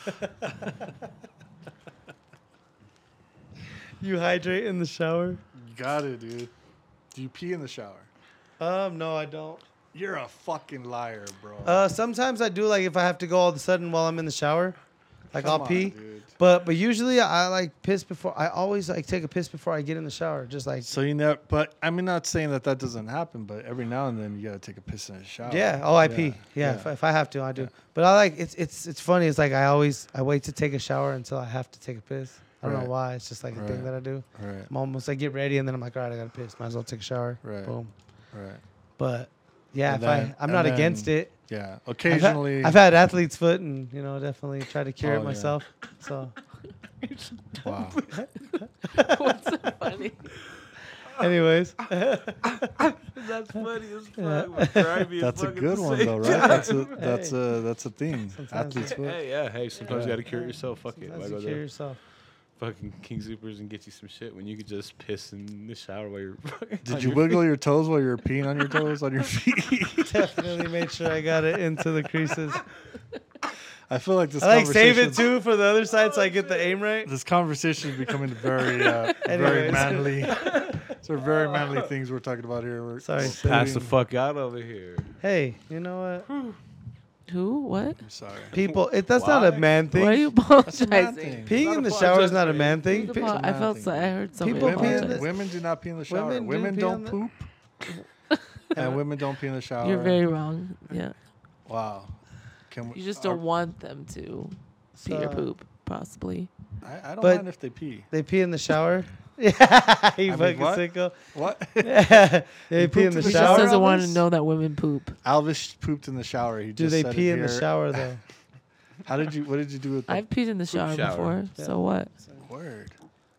You hydrate in the shower? You got it, dude. Do you pee in the shower? No, I don't. You're a fucking liar, bro. Sometimes I do, like if I have to go all of a sudden while I'm in the shower, like Come I'll on, pee. dude. But usually I like piss before. I always like take a piss before I get in the shower. Just like So you never, but I mean, not saying that doesn't happen, but every now and then you gotta take a piss in the shower. yeah. Oh, I pee. Yeah. If I have to, I do. Yeah. But I like it's funny. It's like I wait to take a shower until I have to take a piss. I don't Right. know why. It's just like a thing Right. that I do. Right. I'm almost like get ready and then I'm like, all right, I gotta piss. Might as well take a shower. Right. Boom. Right. But yeah, And if then- I'm and not then- against it. Yeah. I've Occasionally. I've had athlete's foot and definitely try to cure Oh, it yeah. myself. So Wow. What's so funny? anyways, That's funny as fuck. That's a good one though, right? That's a thing. Sometimes Athlete's foot. Hey, yeah. Hey, sometimes you gotta cure it yourself. Fuck it. sometimes Why you go cure there? yourself. Fucking King Supers and get you some shit when you could just piss in the shower while you're fucking. Did you wiggle your toes while you were peeing on your toes on your feet? Definitely made sure I got it into the creases. I feel like this. I like save it conversation's- too for the other side so I get the aim right. This conversation is becoming very, very Anyways. manly. These are very manly things we're talking about here. We're Sorry, Pass the Saving. fuck out over here. Hey, you know what? Who? What? I'm sorry. People, that's not a Why? man thing. Why are you That's a man apologizing? thing. Peeing Not in the apologize shower is not a for man thing. Who's Pe- apo- I felt. Nothing. I heard somebody People pee in apologize. the- Women do not pee in the shower. Women do Women pee don't on the- poop. And women don't pee in the shower. You're very wrong. Yeah. Wow. Can we, You just don't want them to pee or So- poop, possibly. I don't But- mind if they pee. They pee in the shower. Yeah, you mean, fucking what? sicko. What? Yeah, they pee in the He shower, just shower. doesn't want to Elvis? know that women poop. Alvis pooped in the shower. He Do just they said pee it in the here. shower though? What did you do with the I've peed in the shower, shower. before. Yeah. So what? word?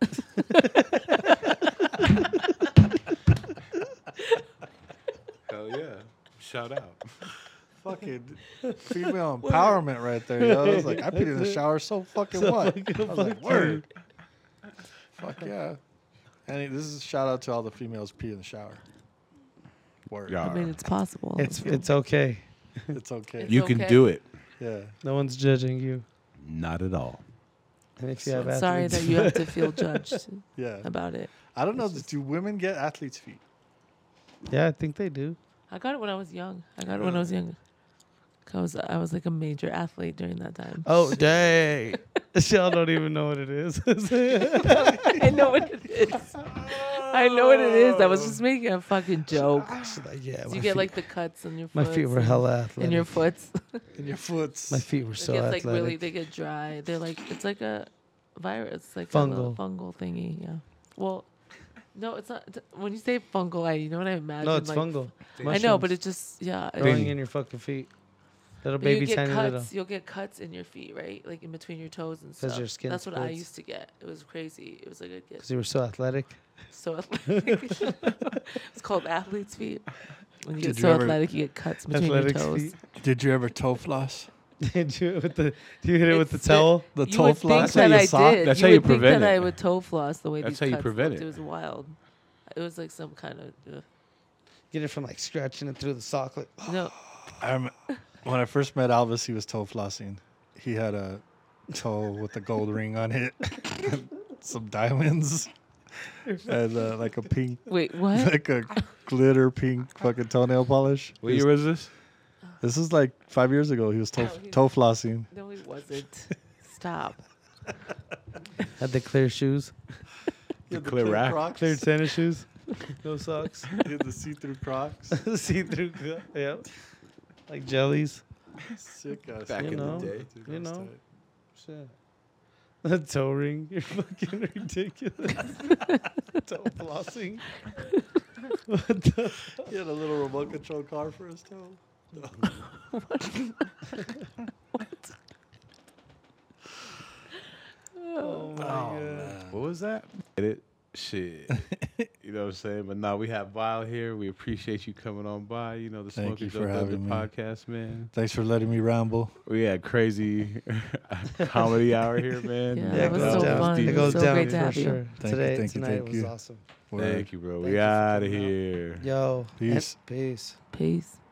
Hell yeah. Shout out. Fucking female empowerment right there, yo. I was like, I peed in the shower, so fucking So what? fucking I was like, fuck word. Fuck yeah. And this is a shout out to all the females pee in the shower. Word. Yeah. I mean, it's possible. It's okay. It's okay. It's You can okay. do it. Yeah. No one's judging you. Not at all. And if you have I'm sorry athletes, that you have to feel judged Yeah. about it. I don't know. Do women get athletes' feet? yeah, I think they do. I got it when I was young. Cause I was like a major athlete during that time. Oh dang! Y'all don't even know what it is. I know what it is. I know what it is. I was just making a fucking joke. She's like, yeah, So my you get feet- like the cuts on your my foot. feet were hella athletic. in your foots. In your foots. My feet were It so gets athletic. like really, they get dry. They're like, it's like a virus, it's like a little Fungal. fungal thingy. Yeah. Well, no, it's not. When you say fungal, you know what I imagine? no, it's like, fungal. I know, but it just yeah. it- growing in your fucking feet. Little But you baby get tiny little. cuts. You'll get cuts in your feet, right? Like in between your toes and 'Cause stuff. your skin That's what I splits. used to get. It was crazy. It was like I'd get Because you were so athletic. so athletic. It's called athlete's feet. When you Did get you so ever- athletic, you get cuts between Athletic your toes. feet. Did you ever toe floss? Did you with the? Do you hit it with the It's towel? The You toe would think floss? that I sock- did. that's you how you would think prevent that it. I would toe floss the way That's these how you cuts prevent looked. it. It was wild. It was like some kind of Get it from like scratching it through the sock. Like, no. When I first met Alvis, he was toe flossing. He had a toe with a gold ring on it, some diamonds, and like a pink, Wait, what? like a glitter pink fucking toenail polish. What year was this? This is like 5 years ago. He was toe, No, he- toe flossing. No, it wasn't. Stop. had the clear shoes, The clear rack. Crocs. clear tennis shoes, no socks, He had the see-through Crocs. see-through. Yep, like jellies. Sick ass. Back You in know. the day. Dude, You that was know. tight. Shit. A toe ring. You're fucking ridiculous. toe flossing. What the? He had a little remote control car for his toe. Oh my god. What was that? It shit. You know what I'm saying? But now we have Vile here. We appreciate you coming on by. You know, the Thank Smoking you Joe for Thunder having me. podcast, man. Thanks for letting me ramble. We had crazy comedy hour here, man. Yeah, Yeah, that it was goes so down. fun. It goes So down great to for have you. sure. Thank you, Today, thank you, tonight thank was you. awesome. Word. Thank you, bro. Thank We you for out of coming out. here. Yo, Peace. Peace. Peace.